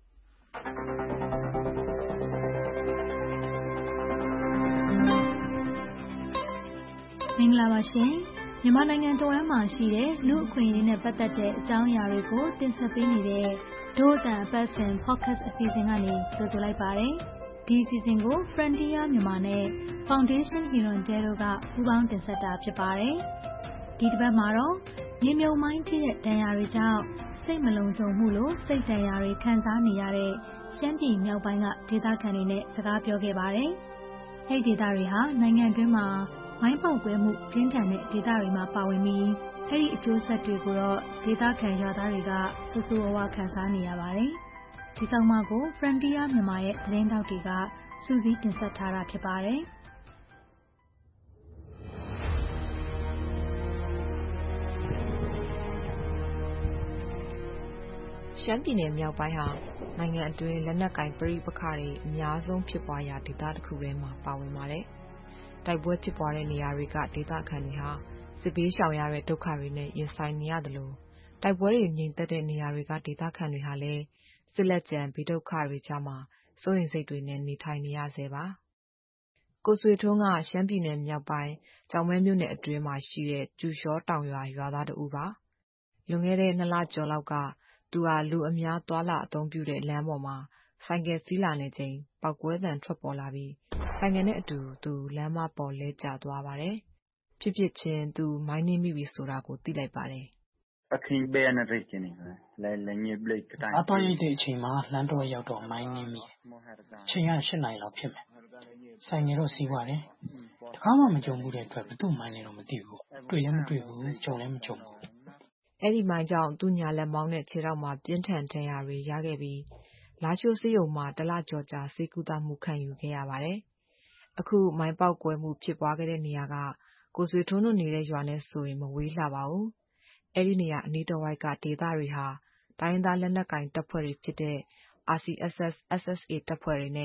မင်္ဂလာပါရှင်မြန်မာနိုင်ငံတော်ဝန်မှရှိတဲ့လူ့အခွင့်အရေးနဲ့ပတ်သက်တဲ့အကြောင်းအရာတွေကိုတင်ဆက်ပေးနေတဲ့ဒို့အသံအပတ်စဉ် podcast အစီအစဉ်ကနေကြိုဆိုလိုက်ပါတယ်ဒီအစီအစဉ်ကို Frontier မြန်မာနဲ့ Foundation Hirondelle တို့ကပူးပေါင်းတင်ဆက်တာဖြစ်ပါတယ်ဒီတစ်ပတ်မှာတော့မြေမြုံမိုင်းထိတဲ့ဒဏ်ရာတွေကြောင့်စိတ်မလုံခြုံမှုလို့စိတ်ဒဏ်ရာတွေခံစားနေရတဲ့ရှမ်းပြည်မြောက်ပိုင်းကဒေသခံတွေနဲ့စကားပြောခဲ့ပါတယ်အဲ့ဒီဒေသတွေဟာနိုင်ငံတွင်းမှာဝိုင်းပေါက်ကွဲမှုပြင်းထန်တဲ့ဒေသတွေမှာပါဝင်ပြီးအဲ့ဒီအကျိုးဆက်တွေကိုတော့ဒေသခံရွာသားတွေကဆူဆူဝါးဝါခံစားနေရပါတယ်။ဒီဆောင်မကို Frontier မြန်မာရဲ့သတင်းတောက်တွေကစူးစီးတင်ဆက်ထားတာဖြစ်ပါတယ်။ရှမ်းပြည်နယ်မြောက်ပိုင်းဟာနိုင်ငံအတွင်းလက်နက်ကင်ပဋိပက္ခတွေအများဆုံးဖြစ်ပွားရာဒေသတစ်ခုထဲမှာပါဝင်ပါတယ်။တိုက်ပွဲဖြစ်ပွားတဲ့နေရာတွေကဒေသခံတွေဟာစစ်ဘေးရှောင်ရတဲ့ဒုက္ခတွေနဲ့ရင်ဆိုင်နေရတယ်လို့တိုက်ပွဲတွေငြိမ်သက်တဲ့နေရာတွေကဒေသခံတွေဟာလည်းစစ်လက်ကျန်ဘေးဒုက္ခတွေကြားမှာစိုးရိမ်စိတ်တွေနဲ့နေထိုင်နေရဆဲပါ။ကိုဆွေထွန်းကရှမ်းပြည်နယ်မြောက်ပိုင်းကြောင်မဲမြို့နယ်အတွင်းမှာရှိတဲ့ကျူလျှောတောင်ရွာရွာသားတဦးပါ။လွန်ခဲ့တဲ့2လကျော်လောက်ကသူဟာလူအများသွားလာအသုံးပြုတဲ့လမ်းပေါ်မှာဆိုင်ကယ်စီးလာနေချိန်ပေါက်ကွဲသံထွက်ပေါ်လာပြီးဆိုင်ကယ်နဲ့အတူသူလမ်းမပေါ်လဲကျသွားပါတယ်။ဖြစ်ဖြစ်ချင်းသူမိုင်းနင်းမိပြီဆိုတာကိုသိလိုက်ပါတယ်။အခင်းပေးနေတယ်ချင်းလည်းညစ်ပလိတ်တိုင်းအတော့ရိတ်တဲ့အချိန်မှာလမ်းတော့ရောက်တော့မိုင်းနင်းမိချိန်က8 နာရီလောက်ဖြစ်မယ်။ဆိုင်ငယ်တော့စီးသွားတယ်။တခါမှမကြုံဘူးတဲ့အတွက်ဘယ်သူ့မိုင်းလဲတော့မသိဘူး။တွေ့လည်းမတွေ့ဘူးကြုံလည်းမကြုံဘူး။အဲ့ဒီမိုင်းကြောင့်သူ့ညာလက်မောင်းနဲ့ခြေထောက်မှာပြင်းထန်ဒဏ်ရာတွေရခဲ့ပြီးလာရှိုးဆေးရုံမှာ1 လကျော်ကြာဆေးကုသမှုခံယူခဲ့ရပါတယ်။အခုမိုင်းပေါက်ကွဲမှုဖြစ်ပွားခဲ့တဲ့နေရာကကိုဆွေထွန်းတို့နေတဲ့ရွာနဲ့ဆိုရင်မဝေးလှပါဘူး။အဲ့ဒီနေရာအနီးတစ်ဝိုက်ကဒေသတွေဟာတိုင်းရင်းသားလက်နက်ကိုင်တပ်ဖွဲ့တွေဖြစ်တဲ့ RCSS SSA တပ်ဖွဲ့တွေနဲ့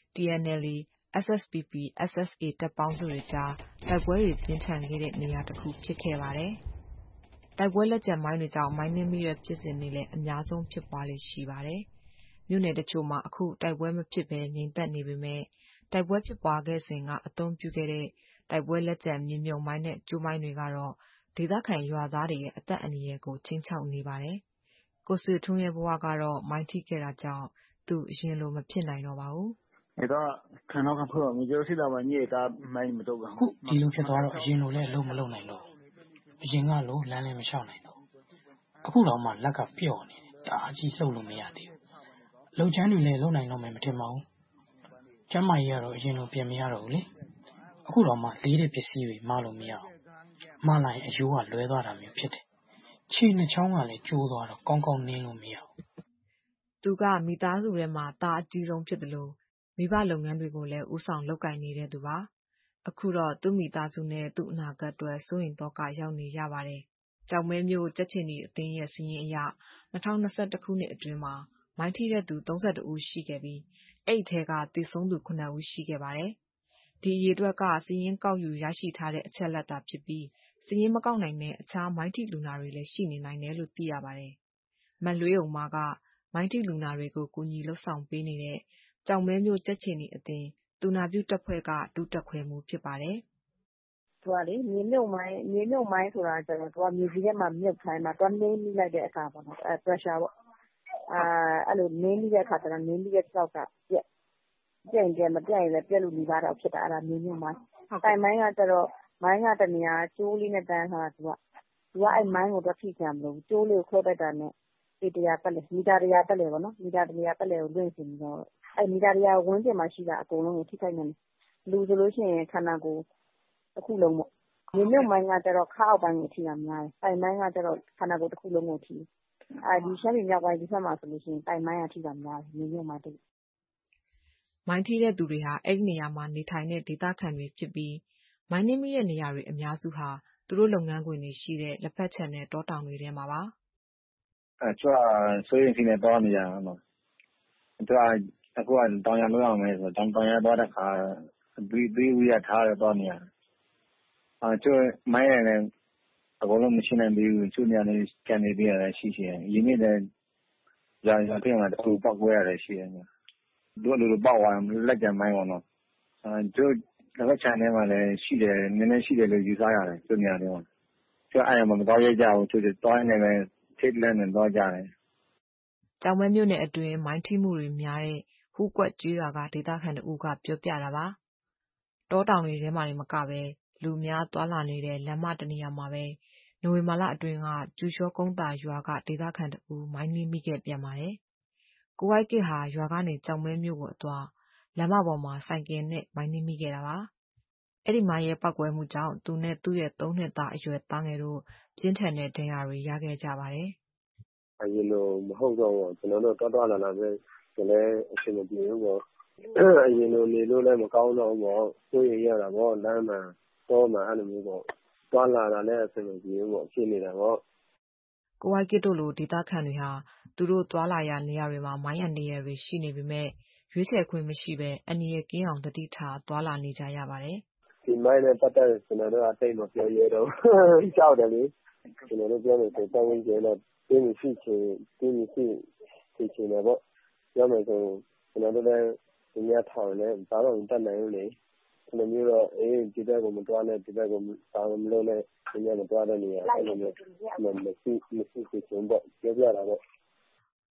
TNLA SSPP SSA တပ်ပေါင်းစုတွေကြားတိုက်ပွဲတွေပြင်းထန်ခဲ့တဲ့နေရာတစ်ခုဖြစ်ခဲ့ပါတယ်။တိုက်ပွဲလက်ကျန်မိုင်းတွေကြောင့်မိုင်းနင်းမိတဲ့ဖြစ်စဉ်တွေလည်းအများဆုံးဖြစ်ပွားလေ့ရှိပါတယ်။မြို့နယ်တချို့မှာအခုတိုက်ပွဲမဖြစ်ဘဲငြိမ်သက်နေပေမဲ့တိုက်ပွဲဖြစ်ပွားခဲ့စဉ်ကအသုံးပြုခဲ့တဲ့တိုက်ပွဲလက်ကျန်မြေမြုပ်မိုင်းနဲ့ကျိုးမိုင်းတွေကတော့ဒေသခံရွာသားတွေရဲ့အသက်အန္တရာယ်ကိုခြိမ်းခြောက်နေပါတယ်။ကိုဆွေထွန်းရဲ့ဘဝကတော့မိုင်းထိခဲ့တာကြောင့်သူအရင်လိုမဖြစ်နိုင်တော့ပါဘူး။အဲ့တော့ခံတော့ခံဖို့မကြိုးစီတော့မှညစ်တာမိုင်းမတော့ဘူး။အခုဒီလိုဖြစ်သွားတော့အရင်လိုလည်းလုံးမလုံးနိုင်တော့အရင်ကလိုလမ်းလည်းမလျှောက်နိုင်တော့အခုတော့မှလက်ကပျော့နေတယ်။ဒါအကြီးလှုပ်လို့မရသေးဘူး။လုံချမ်းတွေလည်းလုံနိုင်တော့မယ်မထင်ပါဘူး။ကျမ်းမာရေးကတော့အရင်လိုပြင်မရတော့ဘူးလေ။အခုတော့မှလေးတဲ့ပစ္စည်းတွေမလို့မရအောင်။မလိုက်အယိုးကလွဲသွားတာမျိုးဖြစ်တယ်။ခြေနှစ်ချောင်းကလည်းကျိုးသွားတော့ကောင်းကောင်းနင်းလို့မရဘူး။သူကမိသားစုထဲမှာသားအကြီးဆုံးဖြစ်တယ်လို့မိဘလုပ်ငန်းတွေကိုလည်းဦးဆောင်လုပ်ကိုင်နေတဲ့သူပါ။အခုတော့သူ့မိသားစုနဲ့သူ့အနာဂတ်အတွက်စိုးရိမ်သောကရောက်နေရပါတယ်။ကျောက်မဲမြို့ကြက်ချင်နီအသင်းရဲ့စာရင်းအရ2021ခုနှစ်အတွင်းမှာမိုင်းထိတဲ့သူ32ဦးရှိခဲ့ပြီးအဲ့ဒီထဲကသေဆုံးသူ9ဦးရှိခဲ့ပါတယ်။ဒီအရေအတွက်ကစာရင်းကောက်ယူရရှိထားတဲ့အချက်လက်သာဖြစ်ပြီးစာရင်းမကောက်နိုင်တဲ့အခြားမိုင်းထိလူနာတွေလည်းရှိနေနိုင်တယ်လို့သိရပါတယ်။မလွေးုံမာကမိုင်းထိလူနာတွေကိုကူညီလှုပ်ဆောင်ပေးနေတဲ့ကျောက်မဲမြို့ကြက်ချင်နီအသင်းသူနာပြုတပ်ဖွဲ့ကဒုတပ်ခွဲမှုဖြစ်ပါတယ်။သူကလေမြေမြုပ်မိုင်းဆိုတာကျတော့သူကမြေကြီးထဲမှာမြုပ်ခိုင်းမှာသူကနင်းမိလိုက်တဲ့အခါပေါ့နော်pressure ပေါ့အဲ့လိုနင်းမိတဲ့အခါကျတော့နင်းမိတဲ့ကြောက်ကပြက်ရင်မပြက်ရင်လည်းပြက်လို့နေပါတော့ဖြစ်တာအဲ့ဒါမြေမြုပ်မိုင်းတိုင်မိုင်းကကျတော့မိုင်းကတနေရာကျိုးလေးနဲ့တန်းထားတာသူကအဲ့မိုင်းကိုတော့ထိချင်မလို့ကျိုးလေးကိုခွဲလိုက်တာနဲ့ပေ100ပတ်လေမီတာ100ပတ်လေပေါ့နော်မီတာ100ပတ်လေကိုလွင့်စင်ပြီးတော့အဲ့မီတာ100ဝန်းကျင်မှာရှိတာအကုန်လုံးကိုထိခိုက်နေတယ်လူဆိုလို့ရှိရင်ခန္ဓာကိုယ်တစ်ခုလုံးပေါ့မြေမြုပ်မိုင်းကကျတော့ခါအောက်ပိုင်းကိုထိတာများတယ်တိုင်မိုင်းကကျတော့ခန္ဓာကိုယ်တစ်ခုလုံးကိုထိဒီရှမ်းပြည်မြောက်ပိုင်းဒီဘက်မှာဆိုလို့ရှိရင်တိုင်မိုင်းကထိတာများတယ်မြေမြုပ်မိုင်းတွေမိုင်းထိတဲ့သူတွေဟာအဲ့ဒီနေရာမှာနေထိုင်တဲ့ဒေသခံတွေဖြစ်ပြီးမိုင်းနင်းမိတဲ့နေရာတွေအများစုဟာသူတို့လုပ်ငန်းခွင်တွေရှိတဲ့လက်ဖက်ခြံနဲ့တောတောင်တွေထဲမှာပါကျွတ်ဆိုရင်ဒီနေ့တော့နေရအောင်နော်သူကအခုကတောင်ရလို့ရမယ်ဆိုတော့တောင်ရတော့တဲ့ခါပြီးဝရထားတော့နေရကျွတ်မိုင်းရလည်းအကုန်လုံးမရှိနိုင်သေးဘူးကျွတ်နေရတယ်ကန်နေသေးရတယ်ရှိရရင်းနေတဲ့ကြာပြင်မှာတူပောက်ကွဲရတယ်ရှိတယ်တို့လိုပေါက်သွားလက်ကြံမိုင်းပေါ့နော်ကျွတ်လက်ချန်ထဲမှာလည်းရှိတယ်နည်းနည်းရှိတယ်လို့ယူဆရတယ်ကျွတ်နေရတယ်ပေါ့ကျွတ်အဲ့ရမှာမတော့ရကြဘူးကျွတ်တော့နေလည်းထိတ်လန့်နေတော့ကြတယ်ကျောက်မဲမြို့နယ်အတွင်းမိုင်းထိမှုတွေများတဲ့ဟူးကွက်ကျွေးရွာကဒေသခံတို့ကပြောပြတာပါတောတောင်တွေထဲမှာမကပဲလူများသွာလာနေတဲ့လမ်းမတနေရာမှာပဲနိုဝင်ဘာလအတွင်းကကျူလျှောကုန်းသာရွာကဒေသခံတို့မိုင်းနင်းမိခဲ့ပြန်ပါတယ်ကိုဝိုက်ကစ်ဟာရွာကနေကျောက်မဲမြို့ကိုအသွားလမ်းမပေါ်မှာဆိုင်ကယ်နဲ့မိုင်းနင်းမိခဲ့တာပါအဲ့ဒီမိုင်းရဲ့ပောက်ကွဲမှုကြောင့်သူနဲ့သူ့ရဲ့3နှစ်သားအရွယ်သားငယ်တို့ပြင်းထန်တဲ့ဒဏ်ရာတွေရခဲ့ကြပါတယ်အရင်လိုမဟုတ်တော့ဘူးကျွန်တော်တို့တော်လာပဲကျွန်တော်အရှင်မပြေဘူးပေါ့အရင်လိုနေလို့လည်းမကောင်းတော့ဘူးပေါ့ကိုယ်ရတာပေါ့လမ်းမှာတော့မှအဲ့လိုမျိုးပေါ့တော်လာတာလည်းအရှင်မပြေဘူးပေါ့ဖြစ်နေတာပေါ့ကိုဝိုက်ကစ်တို့လိုဒေသခံတွေဟာသူတို့သွာလာရာနေရာတွေမှာမိုင်းအန္တရာယ်တွေရှိနေပေမဲ့ရွေးချယ်ခွင့်မရှိဘဲအန္တရာယ်ကင်းအောင်တတိထားသွာလာနေကြရပါတယ်ဒီမိုင်းနဲ့ပတ်သက်ကျွန်တော်တို့အတိတ်မပြောရတော့ကြောက်တယ်လေကျွန်တော်တို့ပြောနေတယ်တောင်းဝင်ကျတော့တင်းမရှိချင်တယ်ပေါ့ပြောမယ်ဆိုကျွန်တော်တို့လည်းညထောင်နဲ့ဘာလို့တတ်နိုင်လို့လဲကျွန်တော်မျိုးတော့ဒီဘက်ကိုမတွားနဲ့ဒီဘက်ကိုဘာမလုပ်နဲ့ညမတွားတဲ့နေရာအဲ့လိုမျိုးမရှိချင်ပေါ့ပြောပြတာပေါ့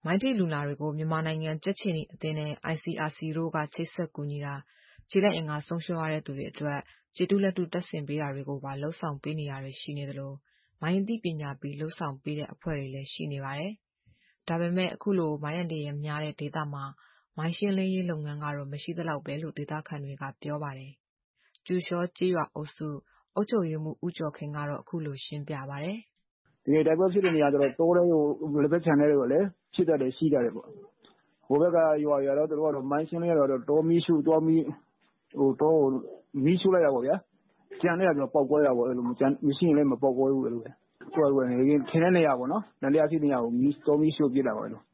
မိုင်းထိလူနာတွေကိုမြန်မာနိုင်ငံကြက်ချီနီအသင်းနဲ့ ICRC တို့ကချိတ်ဆက်ကူညီတာခြေလက်အင်္ဂါဆုံးရှုံးရတဲ့သူတွေအတွက်ခြေတုလက်တုတပ်ဆင်ပေးတာတွေကိုပါလှုပ်ဆောင်ပေးနေရတွေရှိနေသလိုမိုင်းအသိပညာပြီးလှုပ်ဆောင်ပေးတဲ့အဖွဲ့တွေလည်းရှိနေပါတယ်။ဒါပေမဲ့အခုလိုမိုင်းအန္တရာယ်များတဲ့ဒေသမှာမိုင်းရှင်းလင်းရေးလုပ်ငန်းကတော့မရှိသလောက်ပဲလို့ဒေသခံတွေကပြောပါတယ်။ကျူရှောကြေးရွာအုပ်စုအုပ်ချုပ်ရေးမှူးဦးကျော်ခင်ကတော့အခုလိုရှင်းပြပါတယ်။ဒီတိုက်ပွဲဖြစ်တဲ့နေရာကျတော့တိုးတဲ့လက်ဖက်ခြံတွေကိုလည်းဖြစ်တတ်တယ်ရှိတတ်တယ်ပေါ့။ဟိုဘက်ကရွာရတော့သူတို့ကတော့မိုင်းရှင်းလင်းရတော့တောမီးရှုတောမီးတောမီးရှုလိုက်ရပါဗျာ။ကြံတဲ့ကတော့ပောက်ကွဲတာပေါ့အဲ့လိုမရှိရင်လည်းမပောက်ကွဲဘူးအဲ့လိုပဲ။ကိုယ်ကထင်းတဲ့နေရာပေါ့နော်။လျှက်ရှိနေရာကိုတောမီးရှုပြစ်လာပါအဲ့လို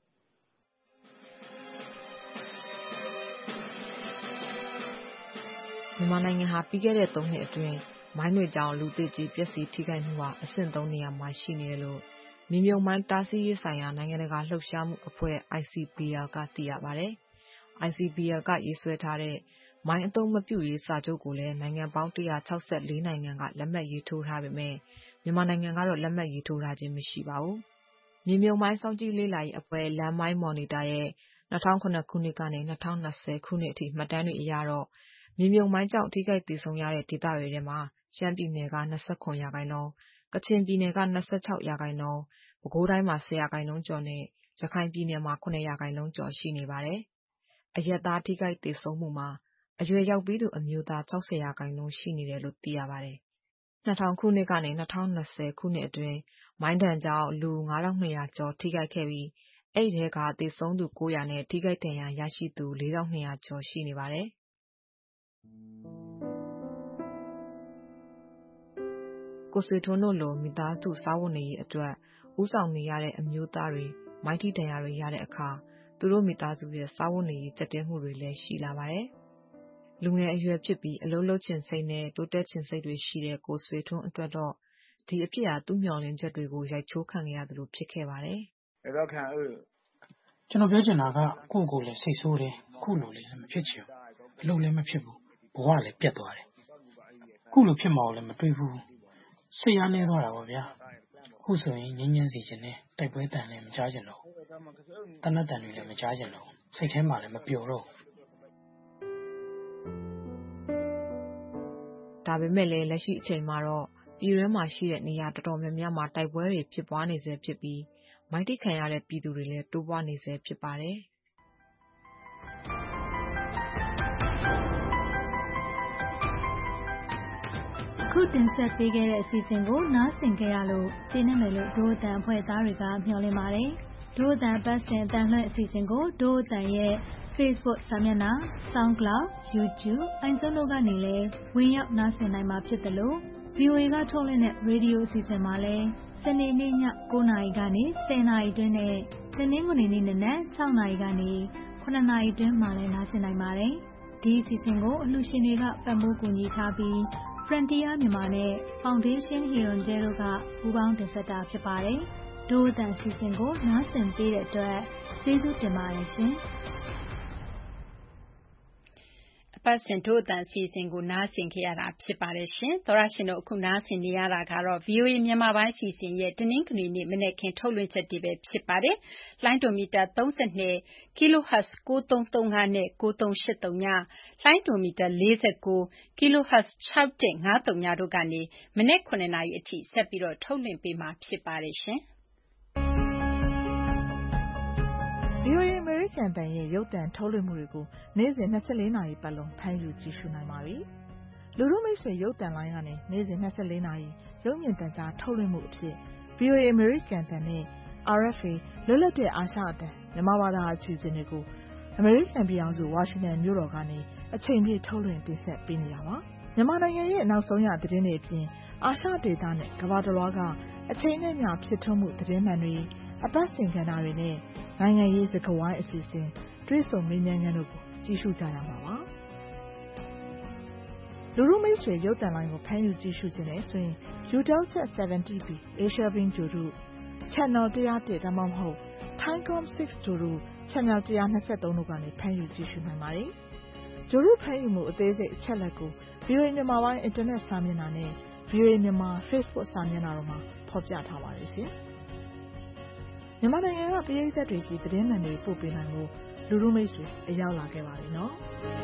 မြန်မာနိုင်ငံဟာပြီးခဲ့တဲ့3နှစ်အတွင်းမိုင်းတွေကြောင့်လူသေကြေပျက်စီးထိခိုက်မှုဟာအဆင့်3နေရာမှာရှိနေတယ်လို့မြေမြုပ်မိုင်းတားဆီးရေးဆိုင်ရာနိုင်ငံတကာလှုပ်ရှားမှုအဖွဲ့ ICBL ကသိရပါတယ်။ ICBL ကရေးဆွဲထားတဲ့မိုင်းအသုံးမပြုရေးစာချုပ်ကိုလည်းနိုင်ငံပေါင်း164နိုင်ငံကလက်မှတ်ရေးထိုးထားပေမဲ့မြန်မာနိုင်ငံကတော့လက်မှတ်ရေးထိုးထားခြင်းမရှိပါဘူး။မြေမြုပ်မိုင်းစောင့်ကြည့်လေ့လာရေးအဖွဲ့ Land Mine Monitor ရဲ့2009ခုနှစ်ကနေ2020ခုနှစ်အထိမှတ်တမ်းတွေအရတော့မြေမြုပ်မိုင်းကြောင့်ထိခိုက်သေဆုံးရတဲ့ဒေသတွေထဲမှာရှမ်းပြည်နယ်က29%ကချင်ပြည်နယ်က26%ပဲခူးတိုင်းမှာ10%ကျော်နဲ့ရခိုင်ပြည်နယ်မှာ9%ကျော်ရှိနေပါတယ်။အရပ်သားထိခိုက်သေဆုံးမှုမှာအရွယ်ရောက်ပြီးသူအမျိုးသား60%ရှိနေတယ်လို့သိရပါတယ်။2000ခုနှစ်ကနေ2020ခုနှစ်အတွင်းမိုင်းဒဏ်ကြောင့်လူ9200ကျော်ထိခိုက်ခဲ့ပြီးအဲ့ဒီထဲကသေဆုံးသူ900နဲ့ထိခိုက်ဒဏ်ရာရရှိသူ4200ကျော်ရှိနေပါတယ်။ကိုဆွေထွန်းတို့လိုမိသားစုစားဝတ်နေရေးအတွက်ဦးဆောင်နေရတဲ့အမျိုးသားတွေမိုင်းထိဒဏ်ရာတွေရတဲ့အခါသူတို့မိသားစုရဲ့စားဝတ်နေရေးကြက်တဲမှုတွေလည်းရှိလာပါတယ်။လူငယ်အရွယ်ဖြစ်ပြီးအလုပ်လုပ်ချင်စိတ်နဲ့တိုးတက်ချင်စိတ်တွေရှိတဲ့ကိုဆွေထွန်းအတွက်တော့ဒီအဖြစ်ဟာသူ့မျှော်လင့်ချက်တွေကိုရိုက်ချိုးခံရသလိုဖြစ်ခဲ့ပါတယ်။ကျွန်တော်ပြောချင်တာကကိုလည်းစိတ်ဆိုးတယ်ခုလိုလည်းမဖြစ်ချင်ဘူးအလုပ်လည်းမဖြစ်ဘူးဘဝလည်းပြတ်သွားတယ်ခုလိုဖြစ်မှာလည်းမတွေးဘူးစိတ်အားနည်းသွားတာပေါ့ဗျာခုဆိုရင်ငြင်းငြင်းစီချင်တယ်တိုက်ပွဲတန်လည်းမကြားချင်တော့တနတ်တန်တွေလည်းမကြားချင်တော့စိတ်ထဲမှာလည်းမပျော်တော့ဒါပေမဲ့လည်းလက်ရှိအချိန်မှာတော့ပြည်တွင်းမှာရှိတဲ့နေရာတော်တော်များများမှာတိုက်ပွဲတွေဖြစ်ပွားနေဆဲဖြစ်ပြီးမိုင်းတိခံရတဲ့ပြည်သူတွေလည်းတိုးပွားနေဆဲဖြစ်ပါတယ်။ခုတင်ဆက်ပေးခဲ့တဲ့အစီအစဉ်ကိုနားဆင်ကြရလို့ကျေနပ်မယ်လို့ဒို့အတန်အဖွဲ့သားတွေကမျှော်လင့်ပါတယ်။ဒို့အတန်ပတ်စဉ်အတန်လွှင့်အစီအစဉ်ကိုဒို့အတန်ရဲ့ Facebook စာမျက်နှာ SoundCloud YouTube အိုင်ကျွန်းတို့ကနေလည်းဝင်ရောက်နားဆင်နိုင်မှာဖြစ်တယ်လို့ VOA ကထုတ်လွှင့်တဲ့ရေဒီယိုအစီအစဉ်မှာလည်းစနေနေ့ည9:00နာရီကနေ10:00နာရီအတွင်းနဲ့တနင်္ဂနွေနေ့နနက်6:00နာရီကနေ9:00နာရီအတွင်းမှာလည်းနားဆင်နိုင်ပါတယ်။ဒီအစီအစဉ်ကိုအလှူရှင်တွေကပံ့ပိုးကူညီထားပြီးFrontier မြန်မာနဲ့ Foundation Hirondelle တို့ကပူးပေါင်းတင်ဆက်တာဖြစ်ပါတယ်။ဒို့အတန်စီစဉ်ကိုနားဆင်ပေးတဲ့အတွက်ကျေးဇူးတင်ပါတယ်ရှင်။အပတ်စဉ်ဒို့အတန်စီစဉ်ကိုနားဆင်ခဲ့ရတာဖြစ်ပါတယ်ရှင်။သောရရှင်တို့အခုနားဆင်နေရတာကတော့ VOA မြန်မာပိုင်းစီစဉ်ရဲ့တနင်္ဂနွေနေ့မနေ့ခင်ထုတ်လွှင့်ချက်တွေပဲဖြစ်ပါတယ်။လိုင်းဒိုမီတာ32 kHz 9335နဲ့9383ညလိုင်းဒိုမီတာ49 kHz 6153တို့ကနေမနေ့9နာရီအထိဆက်ပြီးတော့ထုတ်လွှင့်ပေးမှာဖြစ်ပါတယ်ရှင်။ VOA အမေရိကန်တန်ရဲ့ရုပ်သံထုတ်လွှင့်မှုတွေကိုနေ့စဉ်24နာရီပတ်လုံးဖမ်းယူကြည့်ရှုနိုင်ပါပြီ။လူထုမိတ်ဆွေရုပ်သံလိုင်းကနေနေ့စဉ်24နာရီရုပ်မြင်သံကြားထုတ်လွှင့်မှုအဖြစ် VOA အမေရိကန်တန်နဲ့ RFA လွတ်လပ်တဲ့အာရှအသံမြန်မာဘာသာအစီအစဉ်တွေကိုအမေရိကန်ပြည်ထောင်စုဝါရှင်တန်မြို့တော်ကနေအချိန်ပြည့်ထုတ်လွှင့်တင်ဆက်ပေးနေတာပါ။မြန်မာနိုင်ငံရဲ့နောက်ဆုံးရသတင်းတွေအပြင်အာရှဒေသနဲ့ကမ္ဘာတစ်လွှားကအချိန်နဲ့မျှဖြစ်ထွန်းမှုသတင်းမှန်တွေအပတ်စဉ်ကဏ္ဍတွေနဲ့နိုင်ငံရေးစကားဝိုင်းအစီအစဉ်တွေ့ဆုံမေးမြန်းခန်းတို့ကိုကြည့်ရှုကြရမှာပါ။လူထုမိတ်ဆွေရုပ်သံလိုင်းကိုဖမ်းယူကြည့်ရှုခြင်းနဲ့ဆိုရင် UTELSAT 70B Asia Beam ကြိုတု Channel 101ဒါမှမဟုတ် Timecom 6ကြိုတု Channel 123တို့ကနေဖမ်းယူကြည့်ရှုနိုင်ပါတယ်။ကြိုတုဖမ်းယူမှုအသေးစိတ်အချက်လက်ကို VOA မြန်မာပိုင်းအင်တာနက်စာမျက်နှာနဲ့ VOA မြန်မာ Facebook စာမျက်နှာတို့မှာဖော်ပြထားပါတယ်ရှင်။မြန်မာနိုင်ငံကပရိသတ်တွေစီသတင်းမှန်တွေပို့ပေးနိုင်ဖို့လူထုမိတ်ဆွေအရောက်လာခဲ့ပါပြီနော်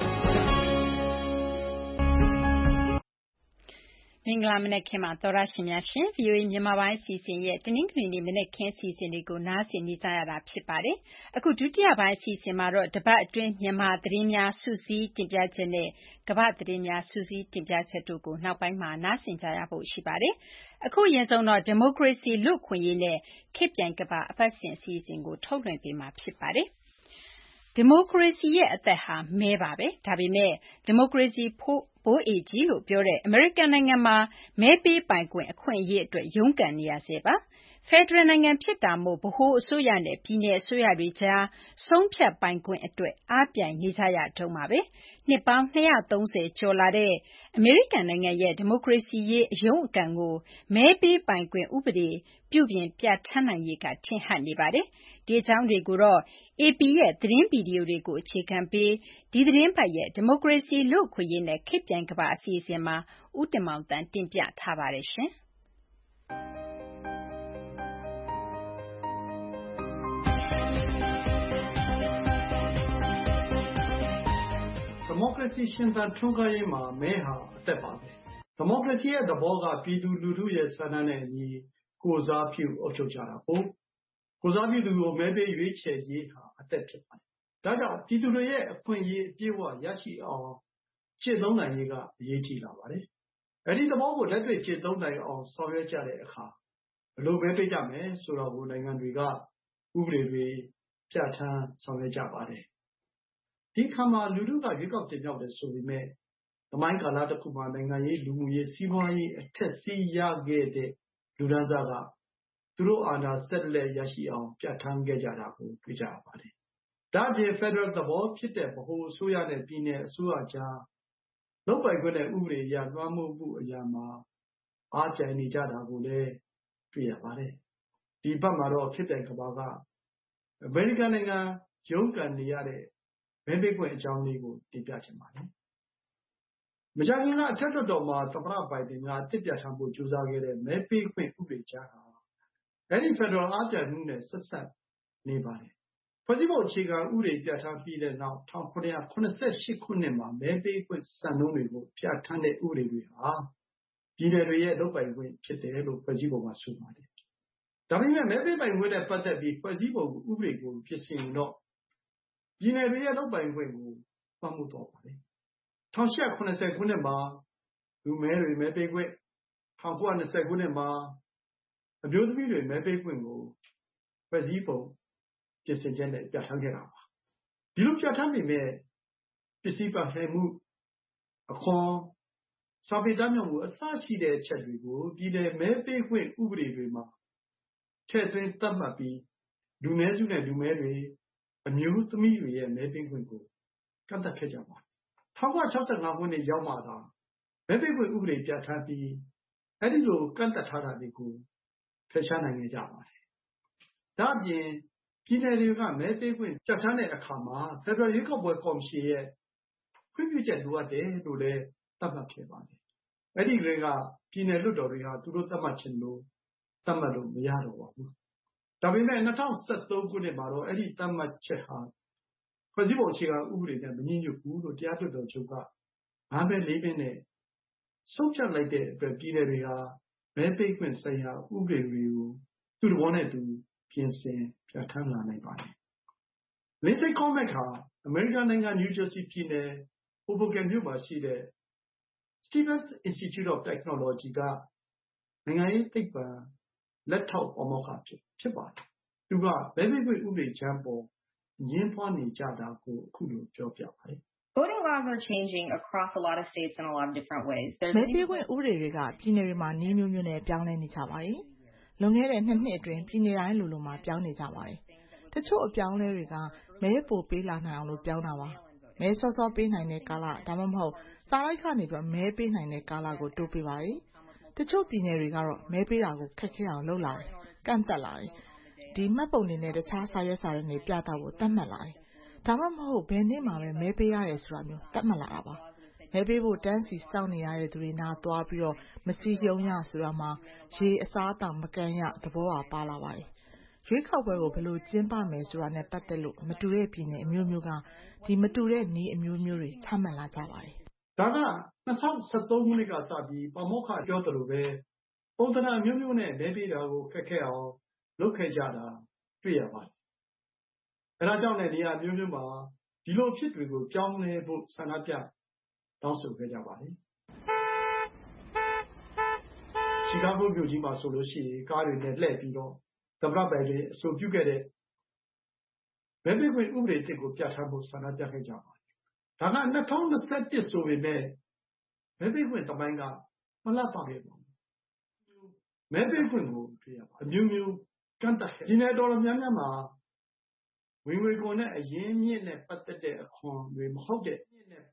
မင်္ဂလာမနက်ခင်းပါသောရရှင်များရှင် VOA မြန်မာပိုင်းအစီအစဉ်ရဲ့တနင်္ဂနွေနေ့မနက်ခင်းအစီအစဉ်တွေကိုနားဆင်နေကြရတာဖြစ်ပါတယ်။အခုဒုတိယပိုင်းအစီအစဉ်မှာတော့တပတ်အတွင်းမြန်မာသတင်းများစုစည်းတင်ပြချက်နဲ့ကမ္ဘာသတင်းများစုစည်းတင်ပြချက်တို့ကိုနောက်ပိုင်းမှာနားဆင်ကြရဖို့ရှိပါတယ်။အခုအရင်ဆုံးတော့ဒီမိုကရေစီလူ့အခွင့်အရေးနဲ့ခေတ်ပြိုင်ကမ္ဘာအပတ်စဉ်အစီအစဉ်ကိုထုတ်လွှင့်ပေးမှာဖြစ်ပါတယ်။ဒီမိုကရေစီရဲ့အသက်ဟာမဲပါပဲဒါပေမဲ့ဒီမိုကရေစီဘိုးအေကြီးလို့ပြောတဲ့အမေရိကန်နိုင်ငံမှာမဲပေးပိုင်ခွင့်အခွင့်အရေးအတွက်ရုန်းကန်နေရဆဲပါဖက်ဒရယ်နိုင်ငံဖြစ်တာမို့ဗဟိုအစိုးရနဲ့ပြည်နယ်အစိုးရတွေကြားဆုံးဖြတ်ပိုင်ခွင့်အတွက်အားပြိုင်နေကြရတုန်းပါပဲနှစ်ပေါင်း230ကျော်လာတဲ့အမေရိကန်နိုင်ငံရဲ့ဒီမိုကရေစီရေးအယုံအကံကိုမဲပေးပိုင်ခွင့်ဥပဒေပြုပြင်ပြဋ္ဌာန်းနိုင်ရေးကထင်ဟပ်နေပါတယ်ဒီအကြောင်းတွေကိုတော့ AP ရဲ့သတင်းဗီဒီယိုတွေကိုအခြေခံပြီးဒီသတင်းပတ်ရဲ့ဒီမိုကရေစီလူ့အခွင့်အရေးနဲ့ခေတ်ပြိုင်ကမ္ဘာအစီအစဉ်မှာဦးတင်မောင်တန်းတင်ပြထားပါတယ်ရှင်ဒီမိုကရေစီရှင်သန်ထွန်းကားရေးမှာမဲဟာအသက်ပါပဲဒီမိုကရေစီရဲ့သဘောကပြည်သူလူထုရဲ့ဆန္ဒနဲ့အညီကိုယ်စားပြုအုပ်ချုပ်ကြတာကိုယ်စားပြုသူကိုမဲပေးရွေးချယ်ရေးဟာအသက်ဖြစ်ပါတယ်ဒါကြောင့်ပြည်သူတွေရဲ့အခွင့်အရေးအပြည့်အဝရရှိအောင်ကျင့်သုံးနိုင်ရေးကအရေးကြီးလာပါတယ်အဲဒီသဘောကိုလက်တွေ့ကျင့်သုံးနိုင်အောင်ဆောင်ရွက်ကြတဲ့အခါဘယ်လိုမဲပေးကြမယ်ဆိုတော့နိုင်ငံတွေကဥပဒေတွေပြဋ္ဌာန်းဆောင်ရွက်ကြပါတယ်ဒီခါမှာလူထုကရွေးကောက်တင်မြှောက်တယ်ဆိုပေမဲ့သမိုင်းကာလတစ်ခုမှာနိုင်ငံရေးလူမှုရေးစီးပွားရေးအထက်စီးရခဲ့တဲ့လူဒန်းစားကသူတို့အာဏာဆက်လက်ရရှိအောင်ပြဋ္ဌာန်းခဲ့ကြတာကိုတွေ့ကြရပါတယ်။ဒါ့အပြင်ဖက်ဒရယ်သဘောဖြစ်တဲ့ဗဟိုအစိုးရနဲ့ပြည်နယ်အစိုးရကြားလုပ်ပိုင်ခွင့်နဲ့ဥပဒေအရလွှမ်းမိုးမှုအရာမှာအားပြိုင်နေကြတာကိုလည်းတွေ့ရပါတယ်။ဒီဘက်မှာတော့ခေတ်ပြိုင်ကမ္ဘာကအမေရိကန်နိုင်ငံရုန်းကန်နေရတဲ့မဲပေးခွင့်အကြောင်းလေးကိုတင်ပြချင်ပါတယ်။မကြာခင်ကအထက်လွှတ်တော်မှာသမ္မတဘိုင်ဒန်ကအသစ်ပြဋ္ဌာန်းဖို့ကြိုးစားခဲ့တဲ့မဲပေးခွင့်ဥပဒေကြတာအဲဒီဖက်ဒရယ်အားပြိုင်မှုနဲ့ဆက်စပ်နေပါတယ်။ဖွဲ့စည်းပုံအခြေခံဥပဒေပြဋ္ဌာန်းပြီးတဲ့နောက်1988ခုနှစ်မှာမဲပေးခွင့်စံနှုန်းတွေကိုပြဋ္ဌာန်းတဲ့ဥပဒေတွေဟာပြည်နယ်တွေရဲ့လုပ်ပိုင်ခွင့်ဖြစ်တယ်လို့ဖွဲ့စည်းပုံကဆိုပါတယ်။ဒါပေမဲ့မဲပေးပိုင်ခွင့်နဲ့ပတ်သက်ပြီးဖွဲ့စည်းပုံဥပဒေကိုပြင်ဆင်ရင်တော့ပြည်နယ်တွေရဲ့လုပ်ပိုင်ခွင့်ကိုပံ့ပိုးတော့ပါတယ်။1880ခုနှစ်မှာလူမဲတွေမဲပေးခွင့်1920ခုနှစ်မှာအမျိုးသမီးတွေမဲပေးခွင့်ကိုဖွဲ့စည်းပုံပြင်ဆင်ချက်နဲ့ပြဋ္ဌာန်းခဲ့တာပါ။ဒီလိုပြဋ္ဌာန်းပေမဲ့ပစ္စည်းပါလှည့်မှုအခွန်စာပေတမ်းမြောက်မှုအစရှိတဲ့အချက်တွေကိုပြည်နယ်မဲပေးခွင့်ဥပဒေတွေမှာထည့်သွင်းသတ်မှတ်ပြီးလူနည်းစုနဲ့လူမဲတွေအမျိုးသမီးတွေရဲ့မဲပေးခွင့်ကိုကန့်သတ်ခဲ့ကြပါတယ်။1965ခုနှစ်ရောက်မှသာမဲပေးခွင့်ဥပဒေပြဋ္ဌာန်းပြီးအဲဒီလိုကန့်သတ်ထားတာတွေကိုဖယ်ရှားနိုင်ခဲ့ကြပါတယ်။ဒါ့အပြင်ပြည်နယ်တွေကမဲပေးခွင့်ပြဋ္ဌာန်းတဲ့အခါမှာဖက်ဒရယ်ရွေးကောက်ပွဲကော်မရှင်ရဲ့ခွင့်ပြုချက်လိုအပ်တယ်လို့လည်းသတ်မှတ်ခဲ့ပါတယ်။အဲဒီကပြည်နယ်လွှတ်တော်တွေဟာသူတို့သတ်မှတ်ချင်လို့သတ်မှတ်လို့မရတော့ပါဘူး။ဒါပေမဲ့2013ခုနှစ်မှာတော့အဲဒီသတ်မှတ်ချက်ဟာဖွဲ့စည်းပုံအခြေခံဥပဒေနဲ့မညီညွတ်ဘူးလို့တရားလွှတ်တော်ချုပ်က9မဲ4မဲနဲ့ဆုံးဖြတ်လိုက်တဲ့အတွက်ပြည်နယ်တွေဟာမဲပေးခွင့်ဆိုင်ရာဥပဒေတွေကိုသူ့သဘောနဲ့သူပြင်ဆင်ပြဋ္ဌာန်းလာနိုင်ပါတယ်။ Lindsey Cormack ဟာအမေရိကန်နိုင်ငံနယူးဂျာစီပြည်နယ်ဟိုဘိုဂင်မြို့မှာရှိတဲ့ Stevens Institute of Technology ကနိုင်ငံရေးသိပ္ပံလက်ထောက်ပါမောက္ခဖြစ်ပါတယ်။သူကမဲပေးခွင့်ဥပဒေကြမ်းပေါ်အငြင်းပွားနေကြတာကိုအခုလိုပြောပြပါတယ်။ Voting laws are changing across a lot of states in a lot of different ways. မဲပေးခွင့်ဥပဒေတွေကပြည်နယ်တွေမှာနည်းမျိုးမျိုးနဲ့ပြောင်းလဲနေကြပါတယ်။လွန်ခဲ့တဲ့2နှစ်အတွင်းပြည်နယ်တိုင်းလိုမှာပြောင်းနေကြပါတယ်။တချို့အပြောင်းလဲတွေကမဲပိုပေးလာနိုင်အောင်လို့ပြောင်းတာပါ။မဲစောစောပေးနိုင်တဲ့ကာလဒါမှမဟုတ်စာလိုက်ကနေမဲပေးနိုင်တဲ့ကာလကိုတိုးပေးပါတယ်။တချို့ပြည်နယ်တွေကတော့မဲပေးတာကိုခက်ခဲအောင်လုပ်လာတယ်။ကန့်သတ်လာတယ်။ဒီမှတ်ပုံတွေနဲ့တခြားစာရွက်စာတမ်းတွေပြသဖို့သတ်မှတ်လာတယ်။ဒါမှမဟုတ်ဘယ်နေ့မှပဲမဲပေးရတယ်ဆိုတာမျိုးသတ်မှတ်လာတာပါ။မဲပေးဖို့တန်းစီစောင့်နေရတဲ့သူတွေနားသွားပြီးတော့မစည်းရုံးရဆိုတာမှာရေအစားအသောက်မကန်ရသဘောပါလာပါတယ်။ရွေးကောက်ပွဲကိုဘယ်လိုကျင်းပမယ်ဆိုတာနဲ့ပတ်သက်လို့မတူတဲ့ပြည်နယ်အမျိုးမျိုးကဒီမတူတဲ့နည်းအမျိုးမျိုးတွေချမှတ်လာကြပါတယ်။ဒါက2013ခုနှစ်ကစပြီးပါမောက္ခပြောသလိုပဲပုံသဏ္ဍာန်မျိုးမျိုးနဲ့မဲပေးတာကိုခက်ခဲအောင်လုပ်ခဲ့ကြတာတွေ့ရပါတယ်။အဲဒါကြောင့်လည်းနေရာမျိုးမျိုးမှာဒီလိုဖြစ်တွေကိုပြောင်းလဲဖို့ဆန္ဒပြတောင်းဆိုခဲ့ကြပါတယ်။ရှီကာဂိုမြို့ကြီးမှာဆိုလို့ရှိရင်ကားတွေနဲ့လှည့်ပြီးတော့သမ္မတဘိုင်ဒန်အဆိုပြုခဲ့တဲ့မဲပေးခွင့်ဥပဒေအသစ်ကိုပြဋ္ဌာန်းဖို့ဆန္ဒပြခဲ့ကြပါတယ်။ဒါက2021ဆိုပေမဲ့မဲပေးခွင့်သမိုင်းကမလှပခဲ့ပါဘူး။မဲပေးခွင့်ကိုတွေ့ရပါတယ်။အမျိုးမျိုးကန့်သတ်ခဲ့ပြည်နယ်တော်တော်များများမှာဝင်ငွေခွန်နဲ့အရင်းအမြစ်နဲ့ပတ်သက်တဲ့အခွန်တွေမဟုတ်တဲ့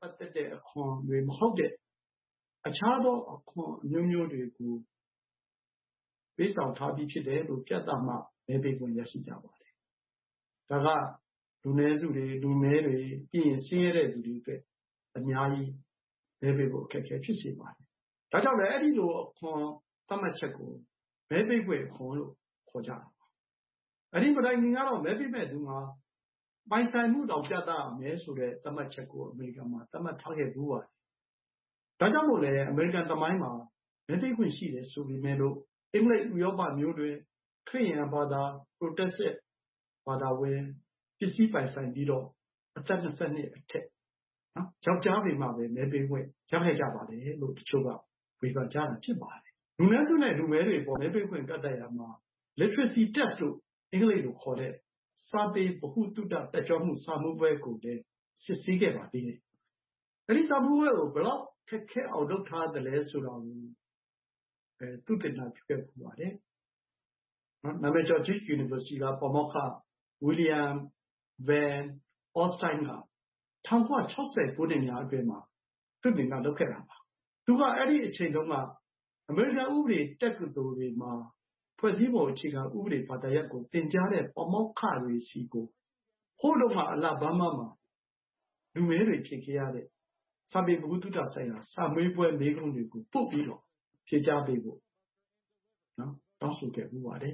အခြားသောအခွန်အမျိုးမျိုးတွေကိုပေးဆောင်ထားပြီးဖြစ်တယ်လို့ပြသမှမဲပေးခွင့်ရရှိကြပါတယ်။ဒါကလူနည်းစုတွေလူမဲတွေပြီးရင်ဆင်းရဲတဲ့သူတွေအတွက်အများကြီးမဲပေးဖို့အခက်အခဲဖြစ်စေပါတယ်။ဒါကြောင့်လည်းအဲ့ဒီလိုအခွန်သတ်မှတ်ချက်ကိုမဲပေးခွင့်အခွန်လို့ခေါ်ကြတာပါ။အဲ့ဒီမတိုင်ခင်ကတော့မဲပေးမဲ့သူမှာပိုင်ဆိုင်မှုတောင်ပြသရမယ်ဆိုတဲ့သတ်မှတ်ချက်ကိုအမေရိကန်မှာသတ်မှတ်ထားခဲ့ဘူးပါတယ်။ဒါကြောင့်မို့လဲအမေရိကန်သမိုင်းမှာမဲပေးခွင့်ရှိတယ်ဆိုပေမဲ့လို့အင်္ဂလိပ်ဥရောပမျိုးတွေခရစ်ယာန်ဘာသာပရိုတက်စ်ဘာသာဝင်ပစ္စည်းပိုင်ဆိုင်ပြီးတော့အသက်22အထက်နော်ယောက်ျားတွေမှာပဲမဲပေးခွင့်ရခဲ့ကြပါတယ်လို့တချို့ကဝေဖန်ကြတာဖြစ်ပါတယ်။လူနည်းစုနဲ့လူမဲတွေပေါ်မဲပေးခွင့်ကတ်တရမှာ literacy test လို့အင်္ဂလိပ်လိုခေါ်တဲ့စာပေဗဟုသုတတက်ကြွမှုစာမှုပွဲကိုလည်းစစ်ဆေးခဲ့ပါသေးတယ်။အဲဒီစာမှုပွဲကိုဘယ်လောက်ခက်ခဲအောင်လုပ်ထားသလဲဆိုတာကိုသူတင်တာပြုခဲ့ပူပါတယ်။နော်နာမည်ကျော် Duke University ကပါမောက္ခ William Van Alstyne က1960 ခုနှစ်များအတွင်းမှာသူတင်တာလုပ်ခဲ့တာပါ။သူကအဲ့ဒီအချိန်တုန်းကအမေရိကန်ဥပဒေတက္ကသိုလ်တွေမှာဖွဲ့စည်းပုံအခြေခံဥပဒေဘာသာရပ်ကိုသင်ကြားတဲ့ပါမောက္ခတွေစီကိုဟိုးတုန်းကအလာဘားမားမှာလူမဲတွေဖြစ်ခဲ့ရတဲ့စာပေဗဟုသုတဆိုင်ရာစာမေးပွဲမေးခွန်းတွေကိုပို့ပြီးတော့ဖြေကြားပေးဖို့နော်တောင်းဆိုခဲ့မှုပါတယ်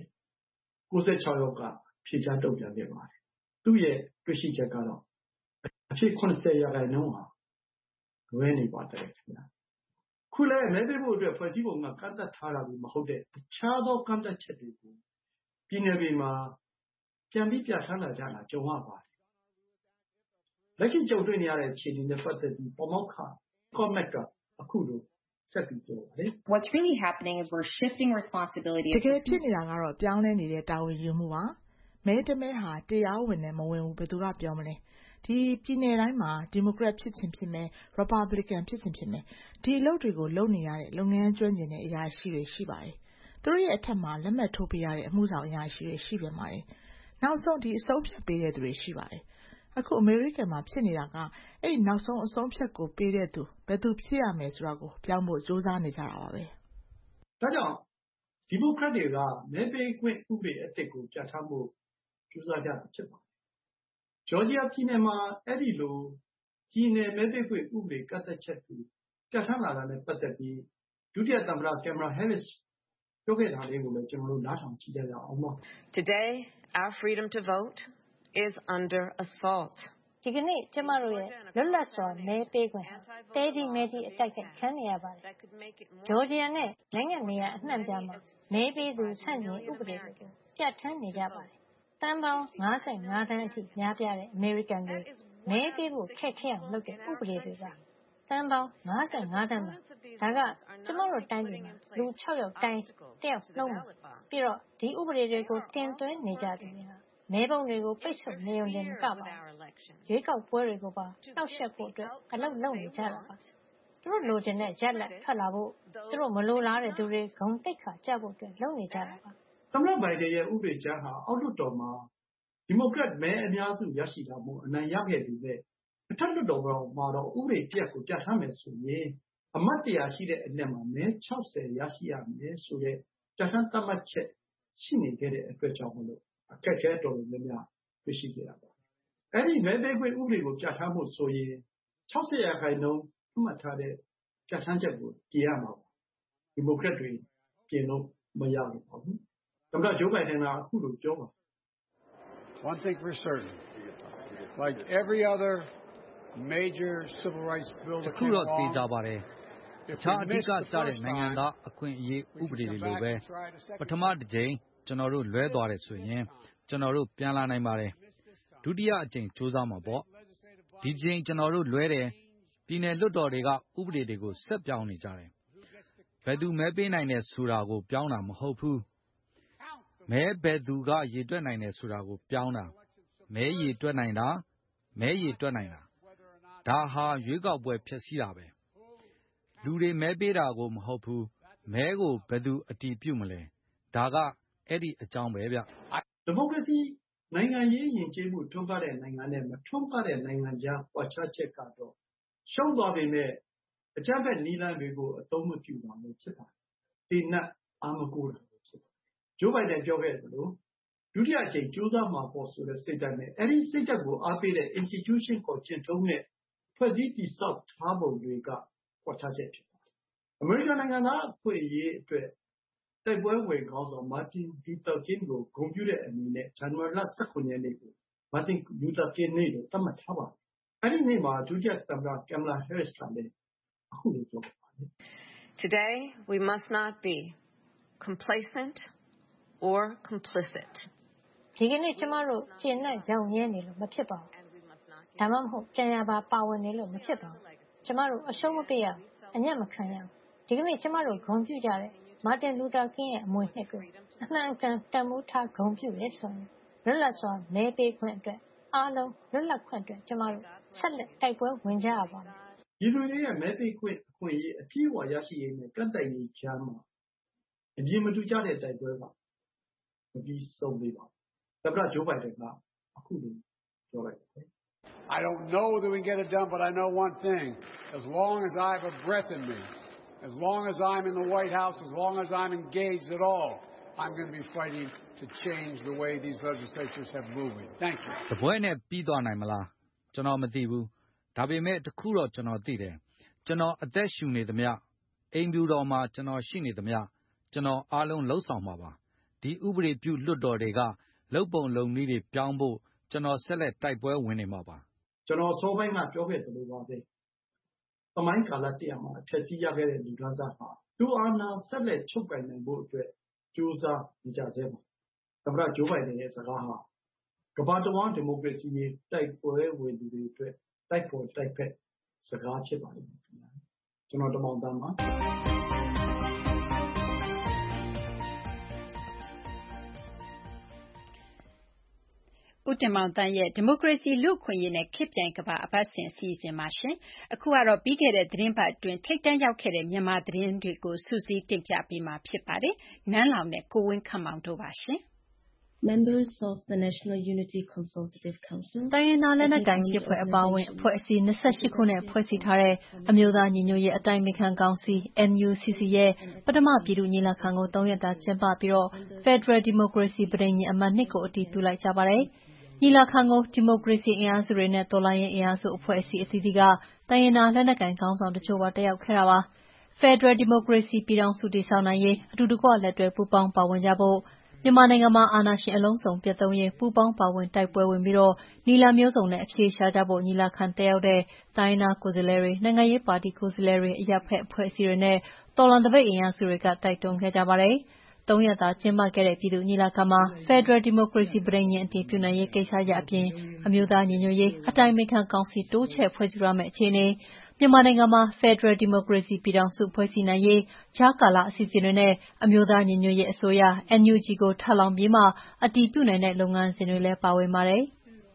96ယောက်ကဖြေကြားတုံ့ပြန်ခဲ့ပါတယ်သူ့ရဲ့တွေ့ရှိချက်ကတော့အဖြစ်80%ဟာလွဲနေပါတယ်ခင်ဗျာခုလည်းမဲပေးဖို့အတွက်ဖွဲ့စည်းပုံကကန့်သတ်ထားတာမျိုးမဟုတ်တဲ့အခြားသောကန့်သတ်ချက်တွေကိုပြည်နယ်တွေမှာပြန်ပြီးပြဋ္ဌာန်းလာကြတာကြုံရပါတယ်လက်ရှိကြုံတွေ့နေရတဲ့အခြေအနေနဲ့ပတ်သက်ပြီးပါမောက္ခ comment ကအခုလိုဆက်ပြီးပြောပါတယ် What's really happening is we're shifting responsibility တကယ်ဖြစ်နေတာကတော့ပြောင်းလဲနေတဲ့တာဝန်ယူမှုပါမဲတမဲဟာတရားဝင်နဲ့မဝင်ဘူးဘယ်သူကပြောမလဲဒီပြည်နယ်တိုင်းမှာဒီမိုကရက်ဖြစ်ချင်ဖြစ်မယ်ရီပတ်ဘလီကန်ဖြစ်ချင်ဖြစ်မယ်ဒီအလုပ်တွေကိုလုပ်နေရတဲ့လုပ်ငန်းကျွမ်းကျင်တဲ့အရာရှိတွေရှိပါတယ်သူတို့ရဲ့အထက်မှာလက်မှတ်ထိုးပေးရတဲ့အမှုဆောင်အရာရှိတွေရှိပြန်ပါတယ်နောက်ဆုံးဒီအဆုံးဖြတ်ပေးတဲ့သူတွေရှိပါတယ်အခုအမေရိကန်မှာဖြစ်နေတာကအဲ့နောက်ဆုံးအဆုံးဖြတ်ကိုပေးတဲ့သူဘယ်သူဖြစ်ရမယ်ဆိုတာကိုပြောင်းဖို့စူးစမ်းနေကြတာပါပဲဒါကြောင့်ဒီမိုကရက်တွေကမဲပေးခွင့်ဥပဒေအသစ်ကိုပြဋ္ဌာန်းဖို့ကြိုးစားကြတာဖြစ်ပါတယ်ဂျော်ဂျီယာပြည်နယ်မှာအဲ့ဒီလိုပြည်နယ်မဲပေးခွင့်ဥပဒေကန့်သတ်ချက်ကိုပြဋ္ဌာန်းလာတာနဲ့ပတ်သက်ပြီးဒုတိယသမ္မတကင်မရာဟဲရစ်ပြောခဲ့တာလေးကိုလည်းကျွန်တော်တို့နားထောင်ကြည့်ကြရအောင်ပါ Today our freedom to vote is under assault ဒီကနေ့ကျမတို့ရဲ့လွတ်လပ်စွာမဲပေးခွင့်တဲကြီးမဲကြီးအတိုက်ခိုက်ခံနေရပါတယ်ဂျော်ဂျီယာနဲ့နိုင်ငံနေရာအနှံ့ပြားမှာမဲပေးသူဆန့်ကျင်ဥပဒေတွေကိုပြဋ္ဌာန်းနေကြပါတယ်တန်ပေါင်း55တန်းအထိများပြားတဲ့အမေရိကန်တွေမဲပေးဖို့ခက်ခဲအောင်လုပ်တဲ့ဥပဒေတွေကတန်ပေါင်း55တန်းမှာဒါကကျမတို့တိုင်းပြည်မှာလူ6ယောက်တိုင်းတယောက်နှုံးမှာပြီးတော့ဒီဥပဒေတွေကိုတင်သွင်းနေကြတယ်မဲပုံတွေကိုပိတ်ဆို့နေုံနဲ့မကပါဘူးရွေးကောက်ပွဲတွေကိုပါနှောက်ယှက်ဖို့အတွက်အလုပ်လုပ်နေကြတာပါသူတို့လိုချင်တဲ့ရက်လက်ထွက်လာဖို့သူတို့မလိုလားတဲ့သူတွေဂုဏ်သိက္ခာကျဖို့အတွက်လုပ်နေကြတာပါသမ္မတဘိုင်ဒန်ရဲ့ဥပဒေကြမ်းဟာအောက်လွှတ်တော်မှာဒီမိုကရက်မဲအများစုရရှိတာမို့အနိုင်ရခဲ့ပြီးပဲအထက်လွှတ်တော်မှာတော့ဥပဒေတစ်ရပ်ကိုပြဋ္ဌာန်းမယ်ဆိုရင်အမတ်100ရှိတဲ့အနက်မှာမဲ60ရရှိရမယ်ဆိုတဲ့ပြဋ္ဌာန်းသတ်မှတ်ချက်ရှိနေခဲ့တဲ့အတွက်ကြောင့်မလို့အခက်အခဲတော်တော်များများတွေ့ရှိခဲ့တာပါအဲ့ဒီမဲပေးခွင့်ဥပဒေကိုပြဋ္ဌာန်းဖို့ဆိုရင်60%အမှတ်ထားတဲ့ပြဋ္ဌာန်းချက်ကိုပြင်ရမှာပါဒီမိုကရက်တွေပြင်လို့မရဘူးပေါ့သမ္မတဂျိုးဘိုင်ဒန်ကအခုလိုပြောပါ One thing for certain, like every other major civil rights bill that came along, အခြားအဓိကကျတဲ့နိုင်ငံသားအခွင့်အရေးဥပဒေတွေလိုပဲပထမတစ်ကြိမ်ကျွန်တော်တို့လွဲသွားတယ်ဆိုရင်ကျွန်တော်တို့ပြန်လာနိုင်ပါတယ်ဒုတိယအကြိမ်စူးစမ်းမှာပေါ့ဒီကြိမ်ကျွန်တော်တို့လွဲတယ်ပြည်နယ်လွှတ်တော်တွေကဥပဒေတွေကိုဆက်ပြောင်းနေကြတယ်ဘယ်သူမဲပေးနိုင်တယ်ဆိုတာကိုပြောင်းတာမဟုတ်ဘူးမဲဘယ်သူကရေတွက်နိုင်တယ်ဆိုတာကိုပြောင်းတာမဲရေတွက်နိုင်တာဒါဟာရွေးကောက်ပွဲဖြစ်စီတာပဲလူတွေမဲပေးတာကိုမဟုတ်ဘူးမဲကိုဘယ်သူအတည်ပြုမလဲဒါကအဲ့ဒီအကြောင်းပဲဗျဒီမိုကရေစီနိုင်ငံရေးယဉ်ကျေးမှုထွန်းကားတဲ့နိုင်ငံနဲ့မထွန်းကားတဲ့နိုင်ငံကြားကွာခြားချက်ကတော့ရှုံးသွားပေမဲ့အကြမ်းဖက်နည်းလမ်းတွေကိုအသုံးမပြုတာမျိုးဖြစ်ပါတယ်။ဒီနတ်အာမကိုတာမျိုးဖြစ်ပါတယ်။ဂျိုးဘိုင်ဒန်ပြောခဲ့သလိုဒုတိယအကြိမ်ကြိုးစားမှာပေါ့ဆိုတဲ့စိတ်ဓာတ်နဲ့အဲ့ဒီစိတ်ဓာတ်ကိုအားပေးတဲ့ institution ကိုကျင့်သုံးတဲ့ဖွဲ့စည်းတည်ဆောက်ထားပုံတွေကကွာခြားချက်ဖြစ်ပါတယ်။အမေရိကန်နိုင်ငံသားအခွင့်အရေးအတွက်တိုက်ပွဲဝင်ခေါင်းဆောင်မာတင်လူသာကင်းကိုဂုဏ်ပြုတဲ့အနေနဲ့ဇန်နဝါရီလ 19 ရက်နေ့ကိုမာတင်လူသာကင်းနေ့လို့သတ်မှတ်ထားပါတယ်။အဲ့ဒီနေ့မှာဒုတိယသမ္မတကမ်မလာဟဲရစ်ကလည်းအခုလိုပြောပါတယ်။ Today we must not be complacent or complicit. ဒီကနေ့ကျမတို့ကျင့်နဲ့ရောင်ရဲနေလို့မဖြစ်ပါဘူး။ဒါမှမဟုတ်ကြံရပါပါဝင်နေလို့မဖြစ်ပါဘူး။ကျမတို့အရှုံးမပေးရအညံ့မခံရဒီကနေ့ကျမတို့ဂုဏ်ပြုကြတဲ့မာတင်လူသာကင်းရဲ့အမွေနှစ်ကိုအမှန်အကန်တန်ဖိုးထားဂုဏ်ပြုရဲဆိုရင်လွတ်လပ်စွာမဲပေးခွင့်အတွက်အားလုံးလွတ်လပ်ခွင့်အတွက်ကျမတို့ဆက်လက်တိုက်ပွဲဝင်ကြရပါမယ်။ဒီလူတွေရဲ့မဲပေးခွင့်အခွင့်အရေးအပြည့်အဝရရှိရေးနဲ့ကန့်သတ်ရေးကြားမှာအမြင်မတူကြတဲ့တိုက်ပွဲကမပြီးဆုံးသေးပါဘူး။သမ္မတဂျိုးဘိုင်ဒန်ကအခုလိုပြောလိုက်တယ်။ I don't know whether we can get it done, but I know one thing. As long as I have a breath in me, as long as I'm in the White House, as long as I'm engaged at all, I'm going to be fighting to change the way these legislatures have moving. Thank you. တပွဲနဲ့ပြီးသွားနိုင်မလားကျွန်တော်မသိဘူးဒါပေမဲ့တခုတော့ကျွန်တော်သိတယ်ကျွန်တော်အသက်ရှူနေသမျှအိမ်ပြူတော်မှာကျွန်တော်ရှိနေသမျှကျွန်တော်အားလုံးလှုပ်ဆောင်မှာပါဒီဥပဒေပြုလွှတ်တော်တွေကလှုပ်ပုံလုံနည်းတွေပြောင်းဖို့ကျွန်တော်ဆက်လက်တိုက်ပွဲဝင်နေမှာပါကျွန်တော်စောပိုင်းကပြောခဲ့သလိုပါပဲသမိုင်းကာလတရမှာအထက်စီးရခဲ့တဲ့လူသားစားဟာသူအာဏာဆက်လက်ချုပ်ကိုင်နိုင်ဖို့အတွက်ကြိုးစားနေကြဆဲပါသမ္မတဂျိုးဘိုင်ဒန်ရဲ့စကားဟာကမ္ဘာတဝန်းဒီမိုကရေစီရေးတိုက်ပွဲဝင်သူတွေအတွက်တိုက်ပေါ်တိုက်ဖက်စကားဖြစ်ပါလိမ့်မယ်ခင်ဗျာကျွန်တော်တမောင်တန်းပါဦးတင်မောင်သန်းရဲ့ဒီမိုကရေစီလူ့အခွင့်အရေးနဲ့ခေတ်ပြိုင်ကမ္ဘာအပတ်စဉ်အစီအစဉ်မှာရှင်အခုကတော့ပြီးခဲ့တဲ့သတင်းပတ်အတွင်းထိပ်တန်းရောက်ခဲ့တဲ့မြန်မာသတင်းတွေကိုစူးစီးတင်ပြပေးမှာဖြစ်ပါတယ်နန်းလောင်နဲ့ကိုဝင်းခန့်မောင်တို့ပါရှင် Members of the National Unity Consultative Council တိုင်းရင်းသားလက်နက်ကိုင်ရှစ်ဖွဲ့အပါအဝင်အဖွဲ့အစည်း28ခုနဲ့ဖွဲ့စည်းထားတဲ့အမျိုးသားညီညွတ်ရေးအတိုင်ပင်ခံကောင်စီ NUCC ရဲ့ပထမပြည်သူ့ညီလာခံကို3ရက်တာကျင်းပပြီးတော့ Federal Democracy ပဋိညာဉ်အမှတ်2ကိုအတည်ပြုလိုက်ကြပါတယ်။ညီလာခံကိုဒီမိုကရေစီအင်အားစုတွေနဲ့တော်လှန်ရေးအင်အားစုအဖွဲ့အစည်းအသီးသီးကတိုင်းရင်းသားလက်နက်ကိုင်ခေါင်းဆောင်တချို့ပါတက်ရောက်ခဲ့တာပါ။ Federal Democracy ပြည်ထောင်စုတည်ဆောက်နိုင်ရေးအတူတကွလက်တွဲပူးပေါင်းပါဝင်ကြဖို့မြန်မာနိုင်ငံမှာအာဏာရှင်အလုံးစုံပြတ်သုံးရေးပူးပေါင်းပါဝင်တိုက်ပွဲဝင်ပြီးတော့နီလာမျိုးစုံနဲ့အဖြေရှာကြဖို့ညီလာခံတက်ရောက်တဲ့တိုင်းနာကိုယ်စားလှယ်တွေနိုင်ငံရေးပါတီကိုယ်စားလှယ်တွေအရပ်ဖက်အဖွဲ့အစည်းတွေနဲ့တော်လှန်တပိတ်အင်အားစုတွေကတိုက်တွန်းခဲ့ကြပါတယ်။3ရက်သာကျင်းပခဲ့တဲ့ပြည်သူ့ညီလာခံမှာ Federal Democracy ပဋိညာဉ်အတည်ပြုနိုင်ရေးကိစ္စရပ်အပြင်အမျိုးသားညီညွတ်ရေးအတိုင်ပင်ခံကောင်စီတိုးချဲ့ဖွဲ့စည်းရမယ့်အခြေအနေမြန်မာနိုင်ငံမှာ Federal Democracy ပြည်ထောင်စုဖွဲ့စည်းနိုင်ရေးကြားကာလအစီအစဉ်တွေနဲ့အမျိုးသားညီညွတ်ရေးအစိုးရ NUG ကိုထပ်လောင်းပြီးမှအတည်ပြုနိုင်တဲ့လုပ်ငန်းစဉ်တွေလည်းပါဝင်ပါတယ်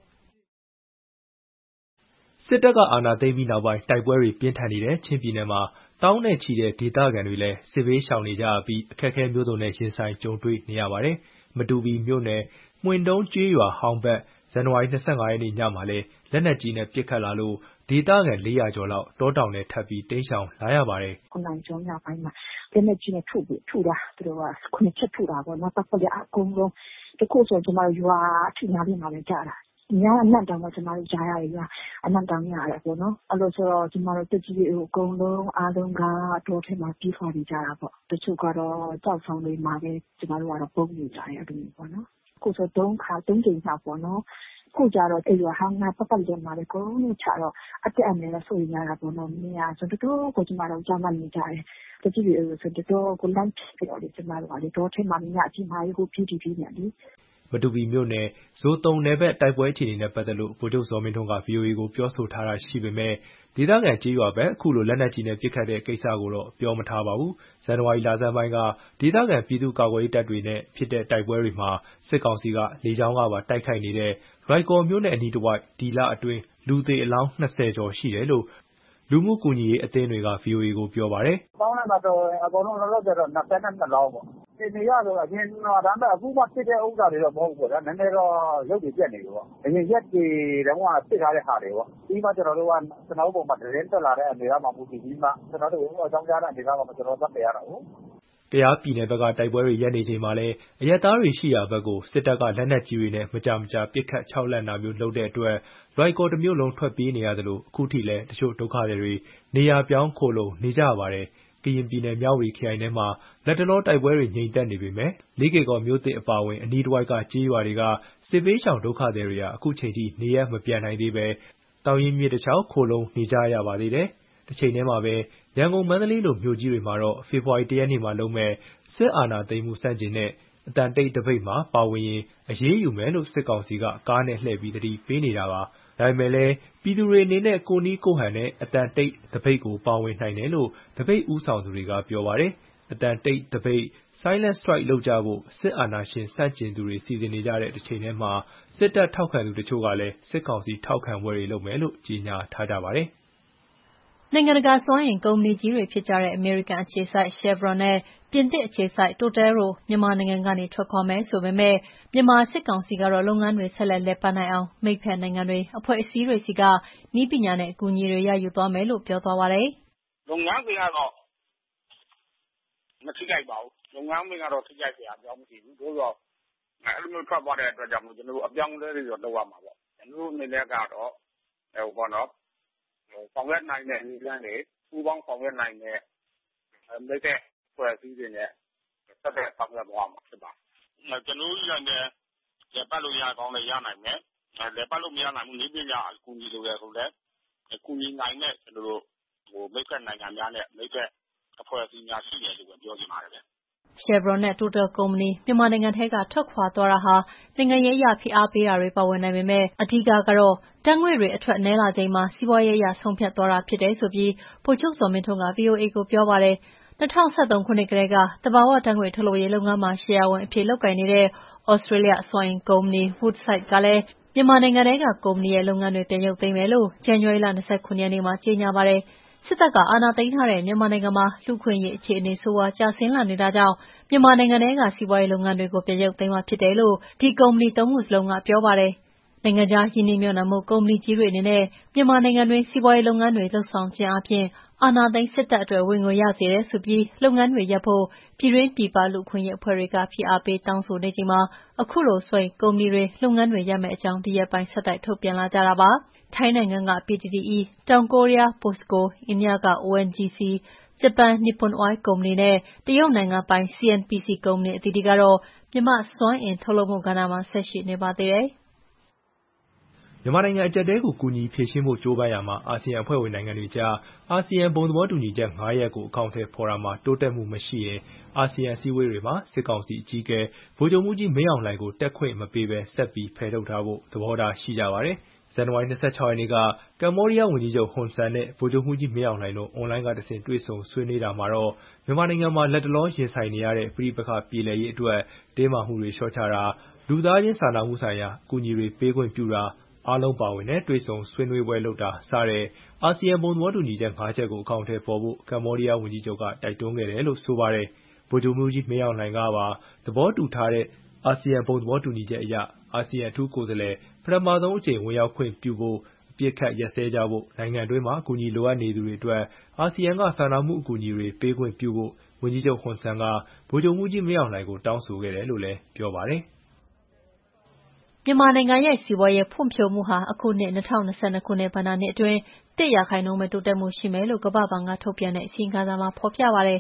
။စစ်တပ်ကအာဏာသိမ်းပြီးနောက်ပိုင်းတိုက်ပွဲတွေပြင်းထန်နေတဲ့ချင်းပြည်နယ်မှာတောင်းနဲ့ချီတဲ့ဒေသခံတွေလည်းစစ်ဘေးရှောင်နေကြပြီးအခက်အခဲမျိုးစုံနဲ့ရင်ဆိုင်ကြုံတွေ့နေရပါတယ်။မတူပီမြို့နယ်မှွင်တုံးကျေးရွာဟောင်းဘက်ဇန်နဝါရီ25ရက်နေ့ညမှာလဲလက်နက်ကြီးနဲ့ပစ်ခတ်လာလို့ဒေသခံ400ကျော်လောက်တောတောင်နဲ့ထပ်ပြီးတိမ်းရှောင်လာရပါတယ်။ခုနိုင်ကျော်ညပိုင်းမှာလက်နက်ကြီးနဲ့ထုတာသူတို့က9ချက်ထုတာပေါ့နော်ပတ်ပတ်ရအကုန်လုံးတခုဆိုကျွန်တော်ရွာအထင်များပြီးမှလည်းကြားတာ။ညအနက်တောင်မှကျွန်တော်ကြားရတယ်ဗျာအနက်တောင်ရတယ်ပေါ့နော်အဲ့လိုဆိုတော့ကျွန်တော်တို့တက်ကြီးအကုန်လုံးအားလုံးကတော့ထဲမှာပြေးခွာနေကြတာပေါ့တချို့ကတော့ကြောက်ဆောင်တွေမှာပဲကျွန်တော်တို့ကတော့ပုံနေကြရတယ်အဲ့လိုပေါ့နော်ကိုဆို3 ကြိမ်လောက်ပေါ့နော်ခုကြတော့အဲ့ရွာဟောင်းကပတ်လည်မှာလည်းကိုလုံးချတော့အတက်အမယ်လို့ဆိုရတာပေါ့နော်နေရဆိုတော့ကိုကျမတို့ကြောင်းမှနေကြတယ်တတိယဆိုတော့ကိုလမ်းဖြစ်တော့ဒီကျမတို့ကလေတော့ထဲမှာမြအချင်းမားကိုဖြီးနေတယ်မတူပီမြို့နယ်ဇိုတုံနယ်ဘက်တိုက်ပွဲအခြေအနေနဲ့ပတ်သက်လို့ဗိုလ်ချုပ်ဇော်မင်းထွန်းက VOA ကိုပြောဆိုထားတာရှိပေမဲ့ဒေသခံကြေးရွာဘက်အခုလိုလက်နက်ကြီးနဲ့ပစ်ခတ်တဲ့ကိစ္စကိုတော့ပြောမထားပါဘူး။ဇန်နဝါရီလဆန်းပိုင်းကဒေသခံပြည်သူ့ကာကွယ်ရေးတပ်တွေနဲ့ဖြစ်တဲ့တိုက်ပွဲတွေမှာစစ်ကောင်စီကလေကြောင်းကပါတိုက်ခိုက်နေတဲ့လွိုင်ကော်မြို့နယ်အနီးတစ်ဝိုက်ဒီလအတွင်းလူသေအလောင်း20ကျော်ရှိတယ်လို့လူမှုကူညီရေးအသင်းတွေက VOA ကိုပြောပါတယ်။ပေါင်းလိုက်မှတော့အကုန်လုံးလောလောဆယ်တော့22လောင်းပေါ့။ဒီနေရဆိုအရင်တော့ဒါပေမဲ့အခုမှဖြစ်တဲ့ဥစ္စာတွေတော့မဟုတ်ဘူးပေါ့ဗျာ။နည်းနည်းတော့ရုပ်တွေပြက်နေပြီပေါ့။အရင်ရက်တွေတုန်းကဖြစ်ထားတဲ့ဟာတွေပေါ့။ပြီးမှကျွန်တော်တို့ပုံမှာသတင်းတက်လာတဲ့အနေအထားမှာမူတည်ပြီးမှကျွန်တော်တို့အကြောင်းကြားတဲ့အနေအထားမှာကျွန်တော်တို့သက်ရတာဟုတ်။တရားပြည်နယ်ဘက်ကတိုက်ပွဲတွေရပ်နေချိန်မှာလည်းအရပ်သားတွေရှိရာဘက်ကိုစစ်တပ်ကလက်နက်ကြီးတွေနဲ့မကြာမကြာပစ်ခတ်ခြောက်လှန့်တာမျိုးလုပ်တဲ့အတွက်လွိုင်ကော်တစ်မြို့လုံးထွက်ပြေးနေရသလိုအခုထိလည်းတချို့ဒုက္ခသည်တွေနေရာပြောင်းခိုလှုံနေကြရပါတယ်။ကရင်ပြည်နယ်မြဝတီခရိုင်ထဲမှာလတ်တလောတိုက်ပွဲတွေငြိမ်သက်နေပေမဲ့လေးကေကော်မြို့သစ်အပါအဝင်အနီးတစ်ဝိုက်ကကြေးရွာတွေကစစ်ဘေးရှောင်ဒုက္ခသည်တွေဟာအခုချိန်ထိနေရပ်မပြန်နိုင်သေးဘဲတောင်ရင်မြစ်တစ်လျှောက်ခိုလှုံနေကြရပါသေးတယ်။တစ်ချိန်တည်းမှာပဲရန်ကုန်မန္တလေးလိုမြို့ကြီးတွေမှာတော့ဖေဖော်ဝါရီ1ရက်နေ့မှာလုပ်မဲ့စစ်အာဏာသိမ်းမှုစန့်ကျင်တဲ့အတန်တိတ်တပိတ်မှာပါဝင်ရင်အရေးယူမယ်လို့စစ်ကောင်စီကကားနဲ့လှည့်ပြီးသတိပေးနေတာပါ။ဒါပေမဲ့လည်းပြည်သူတွေအနေနဲ့ကိုနီးကိုဟန်နဲ့အတန်တိတ်တပိတ်ကိုပါဝင်နိုင်တယ်လို့တပိတ်ဦးဆောင်သူတွေကပြောပါတယ်။အတန်တိတ်တပိတ် Silent Strike လုပ်ကြဖို့စစ်အာဏာရှင်ဆန့်ကျင်သူတွေစီစဉ်နေကြတဲ့တစ်ချိန်တည်းမှာစစ်တပ်ထောက်ခံသူတချို့ကလည်းစစ်ကောင်စီထောက်ခံပွဲတွေလုပ်မယ်လို့ကြေညာထားကြပါတယ်။နိုင်ငံတကာစွမ်းအင်ကုမ္ပဏီကြီးတွေဖြစ်ကြတဲ့အမေရိကန်အခြေစိုက် Chevron နဲ့ပြင်သစ်အခြေစိုက် Total တို့မြန်မာနိုင်ငံကနေထွက်ခွာမယ်ဆိုပေမဲ့မြန်မာစစ်ကောင်စီကတော့လုပ်ငန်းတွေဆက်လက်လည်ပတ်နိုင်အောင်မိတ်ဖက်နိုင်ငံတွေအဖွဲ့အစည်းတွေစီကနည်းပညာနဲ့အကူအညီတွေရယူသွားမယ်လို့ပြောသွားပါတယ်။လုပ်ငန်းတွေကတော့မထိခိုက်ပါဘူး။လုပ်ငန်းတွေကတော့ထိခိုက်စရာအကြောင်းမရှိဘူး။သို့သောအဲ့လိုမျိုးထွက်သွားတဲ့အတွက်ကြောင့်မို့ကျွန်တော်တို့အပြောင်းအလဲတွေတော့လုပ်ရမှာပေါ့။ကျွန်တော်တို့အနေနဲ့ကတော့ဆောင်ရွက်နိုင်တဲ့နည်းလမ်းတွေပူးပေါင်းဆောင်ရွက်နိုင်တဲ့မိတ်ဖက်ဖွဲ့စည်းတွေနဲ့ဆက်တဲ့ဆောင်ရွက်သွားမှာဖြစ်ပါတယ်။ကျွန်တော်တို့လည်းလက်ပတ်လို့ရကောင်းလည်းရနိုင်မယ်။လက်ပတ်လို့မရနိုင်ဘူးနည်းပညာအကူအညီလိုတယ်ဆိုလည်းအကူအညီနိုင်တဲ့ကျွန်တော်တို့မိတ်ဖက်နိုင်ငံများနဲ့မိတ်ဖက်အဖွဲ့အစည်းများရှိတယ်လို့ပြောချင်ပါတယ်။ Chevron နဲ့ Total ကုမ္ပဏီမြန်မာနိုင်ငံထဲကထွက်ခွာသွားတာဟာနိုင်ငံရေးအရဖိအားပေးတာတွေပါဝင်နိုင်ပေမဲ့အဓိကကတော့ဓာတ်ငွေ့တွေအထွက်နည်းလာချိန်မှာစီးပွားရေးအရဆုံးဖြတ်သွားတာဖြစ်တယ်ဆိုပြီးဗိုလ်ချုပ်ဇော်မင်းထွန်းက VOA ကိုပြောပါတယ်။2013ခုနှစ်ကတည်းကသဘာဝဓာတ်ငွေ့ထုတ်လုပ်ရေးလုပ်ငန်းမှာရှယ်ယာဝင်အဖြစ်လုပ်ကိုင်နေတဲ့ဩစတြေးလျစွမ်းအင်ကုမ္ပဏီ Woodside ကလည်းမြန်မာနိုင်ငံထဲကကုမ္ပဏီရဲ့လုပ်ငန်းတွေပြန်ရုပ်သိမ်းမယ်လို့ဇန်နဝါရီလ29ရက်နေ့မှာကြေညာပါတယ်။စစ်တပ်ကအာဏာသိမ်းထားတဲ့မြန်မာနိုင်ငံမှာလူ့အခွင့်အရေးအခြေအနေဆိုးဝါးကျဆင်းလာနေတာကြောင့်မြန်မာနိုင်ငံထဲကစီးပွားရေးလုပ်ငန်းတွေကိုပြန်ရုပ်သိမ်းမှာဖြစ်တယ်လို့ဒီကုမ္ပဏီ3ခုစလုံးကပြောပါတယ်။နိုင်ငံခြားရင်းနှီးမြှုပ်နှံမှုကုမ္ပဏီကြီးတွေအနေနဲ့မြန်မာနိုင်ငံတွင်းစီးပွားရေးလုပ်ငန်းတွေလှုပ်ဆောင်ခြင်းအပြင်အာဏာသိမ်းစစ်တပ်အတွက်ဝင်ငွေရစေတယ်ဆိုပြီးလုပ်ငန်းတွေရပ်ဖို့ပြည်တွင်းပြည်ပလူ့အခွင့်အရေးအဖွဲ့တွေကဖိအားပေးတောင်းဆိုနေချိန်မှာအခုလိုစွန့်ကုမ္ပဏီတွေလုပ်ငန်းတွေရပ်မဲ့အကြောင်းဒီရက်ပိုင်းဆက်တိုက်ထုတ်ပြန်လာကြတာပါ။ထိုင်းနိုင်ငံက PTTE တောင်ကိုရီးယား POSCO အိန္ဒိယက ONGC ဂျပန် Nippon Oil ကုမ္ပဏီနဲ့တရုတ်နိုင်ငံပိုင် CNPC ကုမ္ပဏီအသီးသီးကတော့မြန်မာ့စွမ်းအင်ထုတ်လုပ်မှုကဏ္ဍမှာဆက်ရှိနေပါသေးတယ်။မြန်မာနိုင်ငံအကျပ်အတည်းကိုကူညီဖြေရှင်းဖို့ကြိုးပမ်းရာမှာအာဆီယံအဖွဲ့ဝင်နိုင်ငံတွေကြားအာဆီယံဘုံသဘောတူညီချက်5ရပ်ကိုအကောင်အထည်ဖော်တာမှာတိုးတက်မှုမရှိရင်အာဆီယံအစည်းအဝေးတွေမှာစစ်ကောင်စီအကြီးအကဲဗိုလ်ချုပ်မှူးကြီးမင်းအောင်လှိုင်ကိုတက်ခွင့်မပေးဘဲဆက်ပြီးဖယ်ထုတ်ထားဖို့သဘောထားရှိကြပါတယ်။ဇန်နဝါရီ26ရက်နေ့ကကမ္ဘောဒီးယားဝန်ကြီးချုပ်ဟွန်ဆန်နဲ့ဗိုလ်ချုပ်မှူးကြီးမင်းအောင်လှိုင်တို့အွန်လိုင်းကတဆင့်တွေ့ဆုံဆွေးနွေးတာမှာတော့မြန်မာနိုင်ငံမှာလက်တလောရင်ဆိုင်နေရတဲ့ပဋိပက္ခပြေလည်ရေးအတွက်တင်းမာမှုတွေလျှော့ချတာလူသားချင်းစာနာမှုဆိုင်ရာအကူအညီတွေပေးခွင့်ပြုတာအားလုံးပါဝင်တဲ့တွေ့ဆုံဆွေးနွေးပွဲလုပ်တာစတဲ့အာဆီယံဘုံသဘောတူညီချက်5ချက်ကိုအကောင်အထည်ဖော်ဖို့ကမ္ဘောဒီးယားဝန်ကြီးချုပ်ကတိုက်တွန်းခဲ့တယ်လို့ဆိုပါတယ်။ဗိုလ်ချုပ်မှူးကြီးမင်းအောင်လှိုင်ကပါသဘောတူထားတဲ့အာဆီယံဘုံသဘောတူညီချက်အရအာဆီယံအထူးကိုယ်စားလှယ်ပထမဆုံးအကြိမ်ဝင်ရောက်ခွင့်ပြုဖို့အပြစ်ခတ်ရက်စဲကြဖို့နိုင်ငံတွင်းမှာအကူအညီလိုအပ်နေသူတွေအတွက်အာဆီယံကစာနာမှုအကူအညီတွေပေးခွင့်ပြုဖို့ဝန်ကြီးချုပ်ဟွန်ဆန်ကဗိုလ်ချုပ်မှူးကြီးမင်းအောင်လှိုင်ကိုတောင်းဆိုခဲ့တယ်လို့လည်းပြောပါတယ်။မြန်မာနိုင်ငံရဲ့စီးပွားရေးဖွံ့ဖြိုးမှုဟာအခုနှစ်2022ခုနှစ်ဘဏ္ဍာနှစ်အတွင်း1%ပဲတိုးတက်မှုရှိမယ်လို့ကမ္ဘာ့ဘဏ်ကထုတ်ပြန်တဲ့အစီရင်ခံစာမှာဖော်ပြပါတယ်။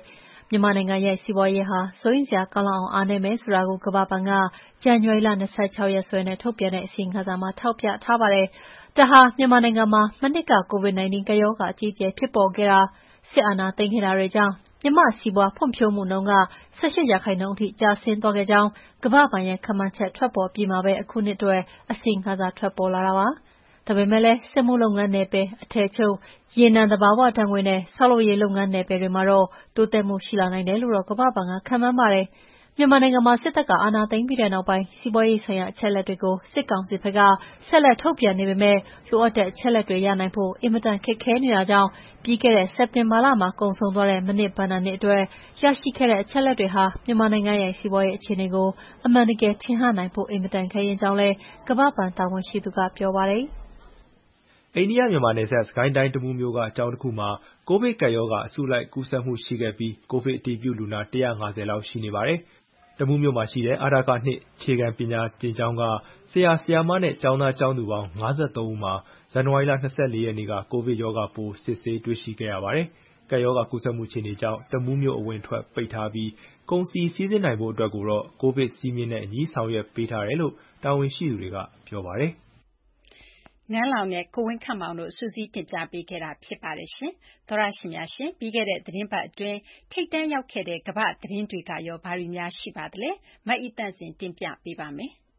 မြန်မာနိုင်ငံရဲ့စီးပွားရေးဟာစိုးရိမ်စရာကောင်းလောက်အောင်အားနည်းမယ်ဆိုတာကိုကမ္ဘာ့ဘဏ်ကဇန်နဝါရီလ26 ရက်စွဲနဲ့ထုတ်ပြန်တဲ့အစီရင်ခံစာမှာထောက်ပြထားပါတယ်။ဒါဟာမြန်မာနိုင်ငံမှာမနှစ်က COVID-19 ကပ်ရောဂါအကြီးအကျယ်ဖြစ်ပေါ်ခဲ့တာ၊စစ်အာဏာသိမ်းခဲ့တာတွေကြောင့်မြန်မာ့စီးပွားဖွံ့ဖြိုးမှုနှုန်းက18%အထိကျဆင်းသွားခဲ့ကြောင်းကမ္ဘာ့ဘဏ်ရဲ့ခန့်မှန်းချက်ထွက်ပေါ်ပြီးမှပဲအခုနှစ်အတွက်အစီရင်ခံစာထွက်ပေါ်လာတာပါ။ဒါပေမဲ့လည်းစက်မှုလုပ်ငန်းနယ်ပယ်၊အထည်ချုပ်၊ရေနံသဘာဝဓာတ်ငွေ့နဲ့ဆောက်လုပ်ရေးလုပ်ငန်းနယ်ပယ်တွေမှာတော့တိုးတက်မှုရှိလာနိုင်တယ်လို့ကမ္ဘာ့ဘဏ်ကခန့်မှန်းပါတယ်။မြန်မာနိုင်ငံမှာစစ်တပ်ကအာဏာသိမ်းပြီးတဲ့နောက်ပိုင်းစီးပွားရေးဆိုင်ရာအချက်အလက်တွေကိုစစ်ကောင်စီဘက်ကဆက်လက်ထုတ်ပြန်နေပေမဲ့လိုအပ်တဲ့အချက်အလက်တွေရနိုင်ဖို့အင်မတန်ခက်ခဲနေတာကြောင့်ပြီးခဲ့တဲ့စက်တင်ဘာလမှာကုန်ဆုံးသွားတဲ့မနှစ်ဘဏ္ဍာနှစ်အတွက်ရရှိခဲ့တဲ့အချက်အလက်တွေဟာမြန်မာနိုင်ငံရဲ့စီးပွားရေးအခြေအနေကိုအမှန်တကယ်ထင်ဟပ်နိုင်ဖို့အင်မတန်ခဲယဉ်းကြောင်းလည်းကမ္ဘာ့ဘဏ်တာဝန်ရှိသူကပြောပါတယ်။အိန္ဒိယမြန်မာနယ်စပ်စစ်ကိုင်းတိုင်းတမူးမြို့ကကျောင်းတစ်ခုမှာကိုဗစ်ကပ်ရောဂါအစုလိုက်ကူးစက်မှုရှိခဲ့ပြီးကိုဗစ်အတည်ပြုလူနာ150လောက်ရှိနေပါတယ်။တမူးမြို့မှာရှိတဲ့အာရက2အခြေခံပညာသင်ကျောင်းကဆရာဆရာမနဲ့ကျောင်းသားကျောင်းသူပေါင်း53ဦးမှာဇန်နဝါရီလ24ရက်နေ့ကကိုဗစ်ရောဂါပိုးစစ်ဆေးတွေ့ရှိခဲ့ရပါတယ်။ကပ်ရောဂါကူးစက်မှုအခြေအနေကြောင့်တမူးမြို့အဝင်ထွက်ပိတ်ထားပြီးကုန်စည်စီးဆင်းနိုင်ဖို့အတွက်ကိုတော့ကိုဗစ်စည်းမျဉ်းနဲ့အညီဆောင်ရွက်ပေးထားတယ်လို့တာဝန်ရှိသူတွေကပြောပါတယ်။နန်းလောင်နဲ့ကိုဝင်းခန့်မောင်တို့စုစည်းတင်ပြပေးခဲ့တာဖြစ်ပါတယ်ရှင်။သောရရှင်များရှင်ပြီးခဲ့တဲ့သတင်းပတ်အတွင်းထိတ်တန့်ရောက်ခဲ့တဲ့ကမ္ဘာသတင်းတွေကရောဘာတွေများရှိပါသလဲ။မအီတန့်စင်တင်ပြပေးပါမယ်။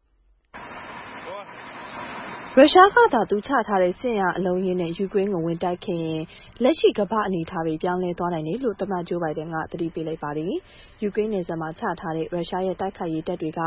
ရုရှားကသာသူချထားတဲ့စစ်အင်အားအလုံးရင်းနဲ့ယူကရိန်းကိုဝင်တိုက်ခဲ့ရင်လက်ရှိကမ္ဘာအနေအထားတွေပြောင်းလဲသွားနိုင်တယ်လို့သမ္မတဂျိုးဘိုင်ဒန်ကသတိပေးလိုက်ပါတယ်။ယူကရိန်းနယ်စပ်မှာချထားတဲ့ရုရှားရဲ့တိုက်ခိုက်ရေးတပ်တွေက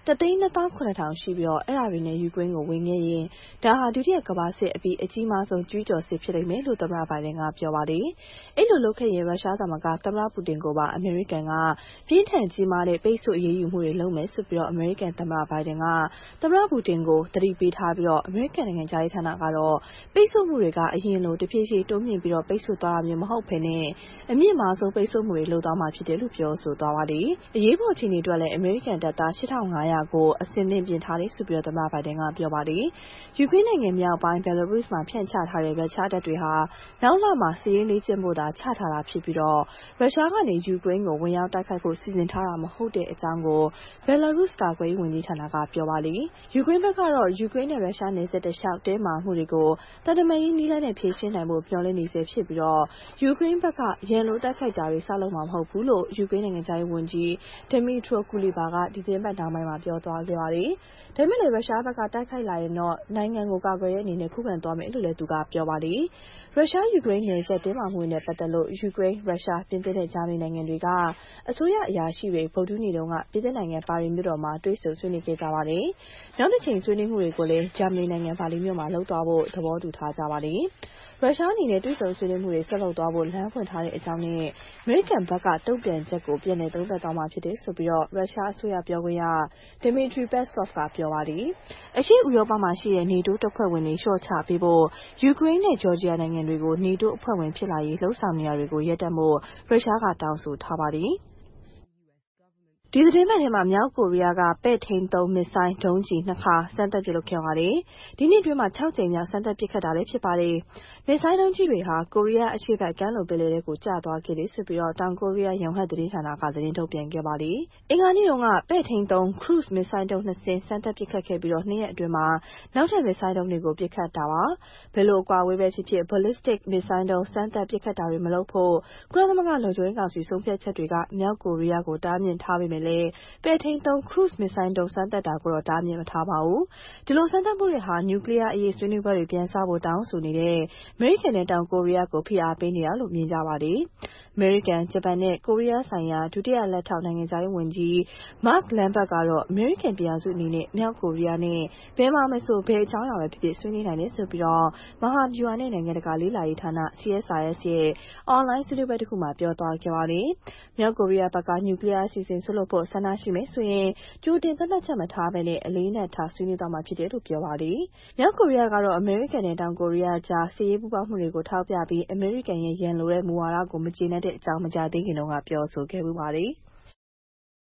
1,270,000ရှိပြီးအဲ့ဒါတွေနဲ့ယူကရိန်းကိုဝင်ခဲ့ရင်ဒါဟာဒုတိယကမ္ဘာစစ်အပြီးအကြီးမားဆုံးကျူးကျော်စစ်ဖြစ်လိမ့်မယ်လို့သမ္မတဘိုင်ဒန်ကပြောပါတယ်။အဲ့လိုလုပ်ခဲ့ရင်ရုရှားသမ္မတသမ္မတပူတင်ကိုပါအမေရိကန်ကပြင်းထန်ကြီးမားတဲ့ပိတ်ဆို့အရေးယူမှုတွေလုပ်မယ်ဆိုပြီးအမေရိကန်သမ္မတဘိုင်ဒန်ကသမ္မတပူတင်ကိုသတိပေးထားပြီးအမေရိကန်နိုင်ငံခြားရေးဌာနကတော့ပိတ်ဆို့မှုတွေကအရင်လိုတဖြည်းဖြည်းတိုးမြင့်ပြီးပိတ်ဆို့သွားတာမျိုးမဟုတ်ဘဲနဲ့အမြင့်မားဆုံးပိတ်ဆို့မှုတွေလုပ်သွားမှာဖြစ်တယ်လို့ပြောဆိုသွားပါတယ်။အရေးပေါ်အခြေအနေအတွက်လည်းအမေရိကန်တပ်သား 8,500 ကိုအဆင်သင့်ပြင်ထားတယ်ဆိုပြီးသမ္မတဘိုင်ဒန်ကပြောပါတယ်။ယူကရိန်းနိုင်ငံမြောက်ပိုင်းဘယ်လာရုစ်မှာဖြန့်ချထားတဲ့ရုရှားတပ်တွေဟာနောက်လမှာစစ်ရေးလေ့ကျင့်ဖို့သာချထားတာဖြစ်ပြီးရုရှားကနေယူကရိန်းကိုဝင်ရောက်တိုက်ခိုက်ဖို့စီစဉ်ထားတာမဟုတ်တဲ့အကြောင်းကိုဘယ်လာရုစ်ကာကွယ်ရေးဝန်ကြီးဌာနကပြောပါတယ်။ယူကရိန်းဘက်ကတော့ယူကရိန်းနဲ့ရုရှားနယ်စပ်တလျှောက်တင်းမာမှုတွေကိုတန်တမာရေးနည်းလမ်းနဲ့ဖြေရှင်းနိုင်ဖို့မျှော်လင့်နေဆဲဖြစ်ပြီးယူကရိန်းဘက်ကရန်လိုတိုက်ခိုက်တာတွေဆက်လုပ်မှာမဟုတ်ဘူးလို့ယူကရိန်းနိုင်ငံခြားရေးဝန်ကြီးဒမီထရိုကူလီဘာကဒီသတင်းပတ်နောက်ပိုင်းမှာပြောသွားခဲ့ပါတယ်။ဒါပေမဲ့လည်းရုရှားဘက်ကတိုက်ခိုက်လာရင်တော့နိုင်ငံကိုကာကွယ်တဲ့အနေနဲ့ခုခံသွားမယ်လို့လည်းသူကပြောပါတယ်။ရုရှားယူကရိန်းနယ်စပ်တင်းမာမှုနဲ့ပတ်သက်လို့ယူကရိန်းရုရှားပြင်သစ်နဲ့ဂျာမနီနိုင်ငံတွေကအစိုးရအရာရှိတွေဗုဒ္ဓနေ့တုန်းကပြင်သစ်နိုင်ငံပါရီမြို့တော်မှာတွေ့ဆုံဆွေးနွေးခဲ့ကြပါတယ်။နောက်တစ်ချိန်ဆွေးနွေးမှုတွေကိုလည်းဂျာမနီနိုင်ငံပါရီမြို့မှာလုပ်သွားဖို့သဘောတူထားကြပါတယ်။ရုရှားအနေနဲ့တွေ့ဆုံဆွေးနွေးမှုတွေဆက်လုပ်သွားဖို့လမ်းဖွင့်ထားတဲ့အကြောင်းနဲ့အမေရိကန်ဘက်ကတုံ့ပြန်ချက်ကိုပြန်လည်သုံးသပ်သွားမှာဖြစ်တယ်ဆိုပြီးရုရှားအစိုးရပြောခွင့်ရဒမီထရီပက်စကော့ဖ်ကပြောပါတယ်။အရှေ့ဥရောပမှာရှိတဲ့နေတိုးတပ်ဖွဲ့ဝင်တွေလျှော့ချပေးဖို့ယူကရိန်းနဲ့ဂျော်ဂျီယာနိုင်ငံတွေကိုနေတိုးအဖွဲ့ဝင်ဖြစ်လာရေးလှုံ့ဆော်နေတာတွေကိုရပ်တန့်ဖို့ရုရှားကတောင်းဆိုထားပါတယ်။ဒီသတင်းပတ်ထဲမှာမြောက်ကိုရီးယားကပဲ့ထိန်းသုံးမစ်ဇိုင်းဒုံးကျည်2ခါစမ်းသပ်ပစ်လွှတ်ခဲ့ပါတယ်။ဒီနှစ်အတွင်းမှာ6ကြိမ်မြောက်စမ်းသပ်ပစ်ခတ်တာလည်းဖြစ်ပါတယ်။မစ်ဇိုင်းဒုံးကျည်တွေဟာကိုရီးယားအရှေ့ဘက်ကမ်းလွန်ပင်လယ်ထဲကိုကျသွားခဲ့တယ်ဆိုပြီးတောင်ကိုရီးယားယုံဟပ်သတင်းဌာနကသတင်းထုတ်ပြန်ခဲ့ပါတယ်။အင်္ဂါနေ့တုန်းကပဲ့ထိန်းသုံးခရုဇ်မစ်ဇိုင်းဒုံး2စင်းစမ်းသပ်ပစ်ခတ်ခဲ့ပြီး2ရက်အတွင်းမှာနောက်ထပ်မစ်ဇိုင်းဒုံးတွေကိုပစ်ခတ်တာပါ။ဘယ်လိုအကွာအဝေးပဲဖြစ်ဖြစ်ballistic မစ်ဇိုင်းဒုံးစမ်းသပ်ပစ်ခတ်တာတွေမလုပ်ဖို့ကုလသမဂ္ဂလုံခြုံရေးကောင်စီဆုံးဖြတ်ချက်တွေကမြောက်ကိုရီးယားကိုတားမြစ်ထားပေမဲ့လည်းပဲ့ထိန်းသုံးခရုဇ်မစ်ဇိုင်းဒုံးစမ်းသပ်တာကိုတော့တားမြစ်မထားပါဘူး။ဒီလိုစမ်းသပ်မှုတွေဟာနျူကလ িয়ার အရေးဆွေးနွေးပွဲတွေပြန်စဖို့တောင်းဆိုနေတဲ့အမေရိကန်နဲ့တောင်ကိုရီးယားကိုဖိအားပေးနေတာလို့မြင်ကြပါတယ်။အမေရိကန်ဂျပန်နဲ့ကိုရီးယားဆိုင်ရာဒုတိယလက်ထောက်နိုင်ငံခြားရေးဝန်ကြီးမာ့ခ်လန်ဘတ်ကတော့အမေရိကန်ပြည်ထောင်စုအနေနဲ့မြောက်ကိုရီးယားနဲ့ဘယ်မှာမဆိုဘယ်အကြောင်းအရာပဲဖြစ်ဖြစ်ဆွေးနွေးနိုင်တယ်ဆိုပြီးမဟာဗျူဟာနဲ့နိုင်ငံတကာလေ့လာရေးဌာန CSIS ရဲ့အွန်လိုင်းဆွေးနွေးပွဲတစ်ခုမှာပြောသွားခဲ့ပါတယ်။မြောက်ကိုရီးယားဘက်ကနျူကလ িয়ার အစီအစဉ်ဆုတ်လုပ်ဖို့ဆန္ဒရှိမယ်ဆိုရင်ကြိုတင်သတ်မှတ်ချက်မထားဘဲအလေးနက်ထားဆွေးနွေးသွားမှာဖြစ်တယ်လို့ပြောပါတယ်။မြောက်ကိုရီးယားကတော့အမေရိကန်နဲ့တောင်ကိုရီးယားကြားစစ်ရေးပူးပေါင်းမှုတွေကိုထောက်ပြပြီးအမေရိကန်ရဲ့ရန်လိုတဲ့မူဝါဒကိုမကျေနပ်တဲ့အကြောင်းမကြာသေးခင်တုန်းကပြောဆိုခဲ့ပူပါတယ်။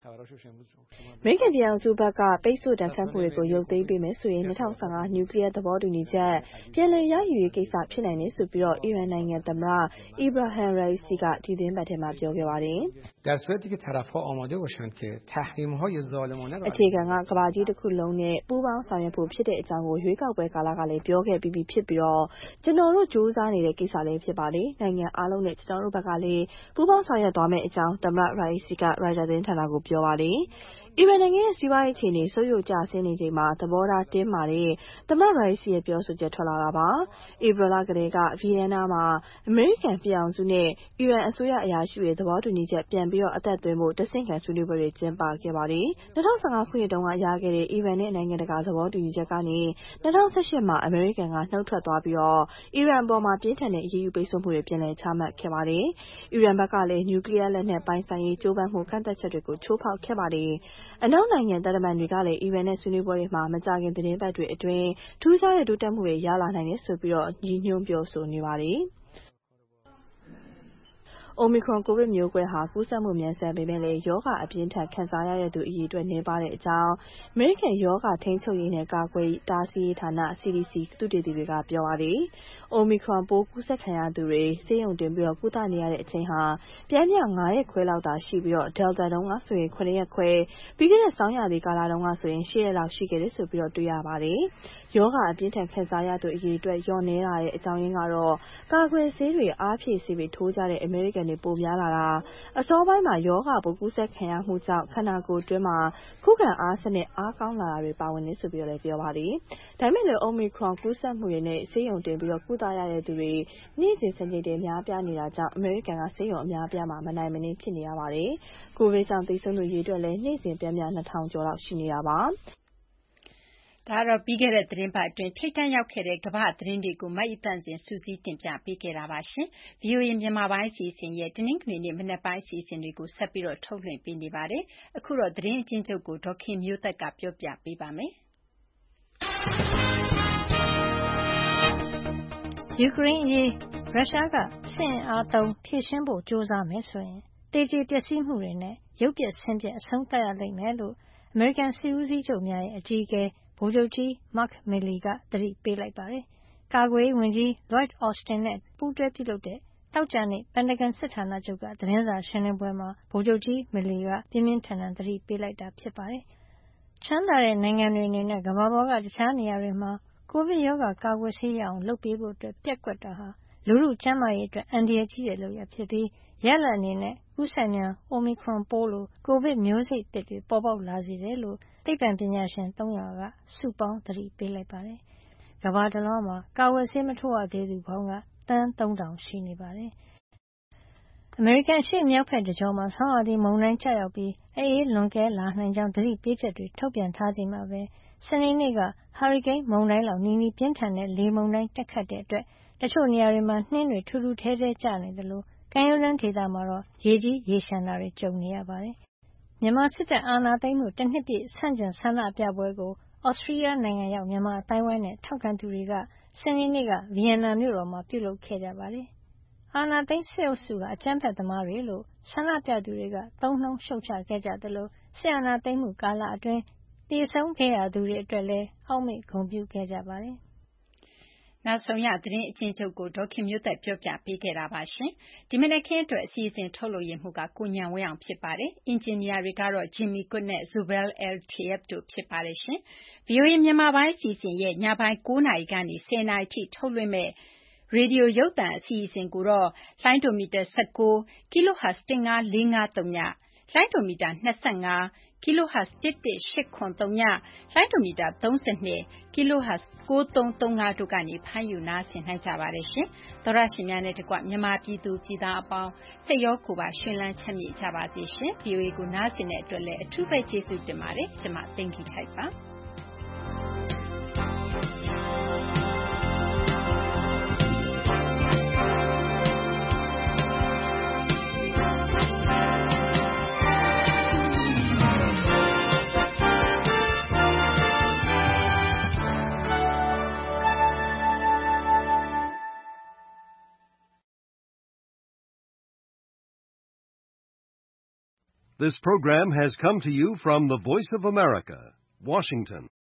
မေရိကန်ပြည်ထောင်စုဘက်ကပိတ်ဆို့ဒဏ်ခတ်မှုတွေကိုရုပ်သိမ်းပေးမယ်ဆိုရင်2015နျူကလ িয়ার သဘောတူညီချက်ပြန်လည်ရယူရေးကိစ္စဖြစ်နိုင်တယ်ဆိုပြီးအီရန်နိုင်ငံသမ္မတ Ebrahim Raisi ကဒီသီတင်းပတ်ထဲမှာပြောခဲ့ပါတယ်။အခြေခံကကမ္ဘာကြီးတစ်ခုလုံးနဲ့ပူးပေါင်းဆောင်ရွက်ဖို့ဖြစ်တဲ့အကြောင်းကိုရွေးကောက်ပွဲကာလကလည်းပြောခဲ့ပြီးဖြစ်ပြီးကျွန်တော်တို့စူးစမ်းနေတဲ့ကိစ္စလည်းဖြစ်ပါတယ်။နိုင်ငံအားလုံးနဲ့ကျွန်တော်တို့ဘက်ကလည်းပူးပေါင်းဆောင်ရွက်သွားမယ့်အကြောင်းသမ္မတ Raisi က Reuters သတင်းဌာနကိုပြောပါတယ်။အီရန်နိုင်ငံရဲ့စီးပွားရေးအခြေအနေဆုတ်ယုတ်ကျဆင်းနေချိန်မှာသဘောထားတင်းမာတဲ့သမ္မတ Raisi ရဲ့ပြောဆိုချက်ထွက်လာတာပါ။ဧပြီလကတည်းကဗီယန်နာမှာအမေရိကန်ပြည်ထောင်စုနဲ့အီရန်အစိုးရအရာရှိတွေသဘောတူညီချက်ပြန်ပြီးအသက်သွင်းဖို့တဆင့်ခံဆွေးနွေးပွဲတွေကျင်းပခဲ့ပါတယ်။2015ခုနှစ်တုန်းကရခဲ့တဲ့အီရန်နဲ့နိုင်ငံတကာသဘောတူညီချက်ကနေ2018မှာအမေရိကန်ကနှုတ်ထွက်သွားပြီးအီရန်အပေါ်ပြင်းထန်တဲ့အရေးယူပိတ်ဆို့မှုတွေပြန်လည်ချမှတ်ခဲ့ပါတယ်။အီရန်ဘက်ကလည်းနျူကလ িয়ার လက်နက်ပိုင်ဆိုင်ရေးကြိုးပမ်းမှုကန့်သတ်ချက်တွေကိုချိုးဖောက်ခဲ့ပါတယ်။အနောက်နိုင်ငံသံတမန်တွေကလည်းအီရန်နဲ့ဆွေးနွေးပွဲတွေမှာမကြာခင်သတင်းပတ်တွေအတွင်းထူးခြားတဲ့တိုးတက်မှုတွေရလာနိုင်တယ်ဆိုပြီးရည်ညွှန်းပြောဆိုနေပါတယ်။ Omicron ကိုဗစ်မျိုးကွဲဟာကူးစက်မှုမြန်ဆန်ပေမဲ့ရောဂါအပြင်းထန်ခံစားရတဲ့သူအရေအတွက်နည်းပါးတဲ့အကြောင်းအမေရိကန်ရောဂါထိန်းချုပ်ရေးနဲ့ကာကွယ်တားဆီးရေးဌာန CDC သုတေသီတွေကပြောပါတယ်။ Omicron ပိုးကူးစက်ခံရသူတွေဆေးရုံတင်ကုသနေရတဲ့အချိန်ဟာပျမ်းမျှ5 ရက်ခွဲလောက်သာရှိပြီးDelta တုန်းကဆိုရင်7 ရက်ခွဲပြီးခဲ့တဲ့ဆောင်းရာသီကာလတုန်းကဆိုရင်8 ရက်လောက်ရှိခဲ့တယ်ဆိုပြီးတွေ့ရပါတယ်။ရောဂါအပြင်းထန်ခံစားရသူအရေအတွက်လျော့နည်းလာတဲ့အကြောင်းရင်းကတော့ကာကွယ်ဆေးတွေအားဖြည့်ဆေးတွေထိုးကြတဲ့အမေရိကန်တွေပိုများလာတာအစောပိုင်းမှာရောဂါပိုးကူးစက်ခံရမှုကြောင့်ခန္ဓာကိုယ်တွင်းခုခံအားစနစ်အားကောင်းလာတာတွေပါဝင်တယ်ဆိုပြီးပြောပါတယ်။ဒါပေမဲ့လည်း Omicron ကူးစက်မှုတွေနဲ့ဆေးရုံတင်ကုသရတဲ့သူတွေနေ့စဉ်စံချိန်တင်များပြားနေတာကြောင့်အမေရိကန်ကဆေးရုံအများအပြားမှာမနိုင်မနင်းဖြစ်နေရပါတယ်။ကိုဗစ်ကြောင့်သေဆုံးသူအရေအတွက်လည်းနေ့စဉ်ပျမ်းမျှ 2000 ကျော်လောက်ရှိနေတာပါ။ဒါကတော့ပြီးခဲ့တဲ့သတင်းပတ်အတွင်းထိပ်တန်းရောက်ခဲ့တဲ့ကမ္ဘာ့သတင်းတွေကိုမအိသန့်စင်စုစည်းတင်ပြပေးခဲ့တာပါရှင်။ VOA မြန်မာပိုင်းအစီအစဉ်ရဲ့တနင်္ဂနွေနေ့မနက်ပိုင်းအစီအစဉ်တွေကိုဆက်ပြီးထုတ်လွှင့်ပေးနေပါတယ်။အခုတော့သတင်းအကျဉ်းချုပ်ကိုဒေါ်ခင်မျိုးသက်ကပြောပြပေးပါမယ်။ယူကရိန်းအရေးရုရှားကစစ်အင်အားသုံးဖြေရှင်းဖို့ကြိုးစားမယ်ဆိုရင်သေကျေပျက်စီးမှုတွေနဲ့ရုပ်ပျက်ဆင်းပျက်အဆုံးသတ်ရလိမ့်မယ်လို့အမေရိကန်စစ်ဦးစီးချုပ်များရဲ့အကြီးအကဲဗိုလ်ချုပ်ကြီး Mark Milley ကသတိပေးလိုက်ပါတယ်။ကာကွယ်ရေးဝန်ကြီး Lloyd Austin နဲ့ပူးတွဲပြုလုပ်တဲ့သောကြာနေ့ပင်တဂွန်စစ်ဌာနချုပ်ကသတင်းစာရှင်းလင်းပွဲမှာဗိုလ်ချုပ်ကြီး Milley ကပြင်းပြင်းထန်ထန်သတိပေးလိုက်တာဖြစ်ပါတယ်။ချမ်းသာတဲ့နိုင်ငံတွေအနေနဲ့ကမ္ဘာပေါ်ကတခြားနေရာတွေမှာကိုဗစ်ရောဂါကာကွယ်ဆေးရအောင်လုပ်ပေးဖို့ပျက်ကွက်တာဟာလူထုကျန်းမာရေးအတွက်အန္တရာယ်ကြီးတဲ့လုပ်ရပ်ဖြစ်ပြီးရလဒ်အနေနဲ့ကူးစက်မြန် Omicron ပိုးလိုကိုဗစ်မျိုးစိတ်သစ်တွေပေါ်ပေါက်လာစေတယ်လို့သိပ္ပံပညာရှင်300ကစုပေါင်းသတိပေးလိုက်ပါတယ်။ကမ္ဘာတလွှားမှာကာကွယ်ဆေးမထိုးရသေးသူပေါင်းကသန်း 3000 ရှိနေပါတယ်။အမေရိကန်အရှေ့မြောက်ဘက်တကြောမှာဆောင်းရာသီမုန်တိုင်းကျရောက်ပြီးအအေးလွန်ကဲလာနိုင်ကြောင်းသတိပေးချက်တွေထုတ်ပြန်ထားချိန်မှာပဲစနေနေ့ကဟာရီကိန်းမုန်တိုင်းလောက်နီးနီးပြင်းထန်တဲ့လေမုန်တိုင်းတက်ခတ်တဲ့အတွက်တချို့နေရာတွေမှာနှင်းတွေထူးထူးထဲထဲကျနေသလိုကမ်းရိုးတန်းဒေသမှာတော့ရေကြီးရေလျှံတာတွေကြုံနေရပါတယ်။မြန်မာစစ်တပ်အာဏာသိမ်းမှုတနှစ်ပြည့်ဆန့်ကျင်ဆန္ဒပြပွဲကိုဩစတြီးယားနိုင်ငံရောက်မြန်မာအသိုင်းအဝိုင်းနဲ့ထောက်ခံသူတွေကစနေနေ့ကဗီယက်နာမြို့တော်မှာပြုလုပ်ခဲ့ကြပါတယ်။အာဏာသိမ်းစစ်အုပ်စုကအကြမ်းဖက်သမားတွေလို့ဆန္ဒပြသူတွေကသုံးနှုန်းရှုတ်ချခဲ့ကြသလိုစစ်အာဏာသိမ်းမှုကာလအတွင်းသေဆုံးခဲ့ရသူတွေအတွက်လည်းအောက်မေ့ဂုဏ်ပြုခဲ့ကြပါတယ်။နောက်ဆုံးရသတင်းအကျဉ်းချုပ်ကိုဒေါ်ခင်မျိုးသက်ပြောပြပေးခဲ့တာပါရှင်။ဒီမနက်ခင်းအတွက်အစီအစဉ်ထုတ်လုပ်ရမှုကကိုညံဝင်းအောင်ဖြစ်ပါတယ်။အင်ဂျင်နီယာတွေကတော့ Jimmy Cook နဲ့ Zubel Al-Tayeb တို့ဖြစ်ပါတယ်ရှင်။ VOA မြန်မာပိုင်းအစီအစဉ်ရဲ့ညပိုင်း9နာရီကနေ10နာရီထိထုတ်လွှင့်မယ့်ရေဒီယိုရုပ်သံအစီအစဉ်ကိုတော့လှိုင်းဒိုမီတာ19 kHz 15453ညလှိုင်းဒိုမီတာ25 kHz 11883ညလှိုင်းဒိုမီတာ32 kHz 9335တို့ကနေဖမ်းယူနားဆင်နိုင်ကြပါတယ်ရှင်။သောရရှင်များနဲ့တကွမြန်မာပြည်သူပြည်သားအပေါင်းစိတ်ရောကိုယ်ပါရှင်လန်းချမ်းမြေ့ကြပါစေရှင်။ VOA ကိုနားဆင်တဲ့အတွက်လည်းအထူးပဲကျေးဇူးတင်ပါတယ်။ကျွန်မသိင်္ဂီထိုက်ပါ။ This program has come to you from the Voice of America, Washington.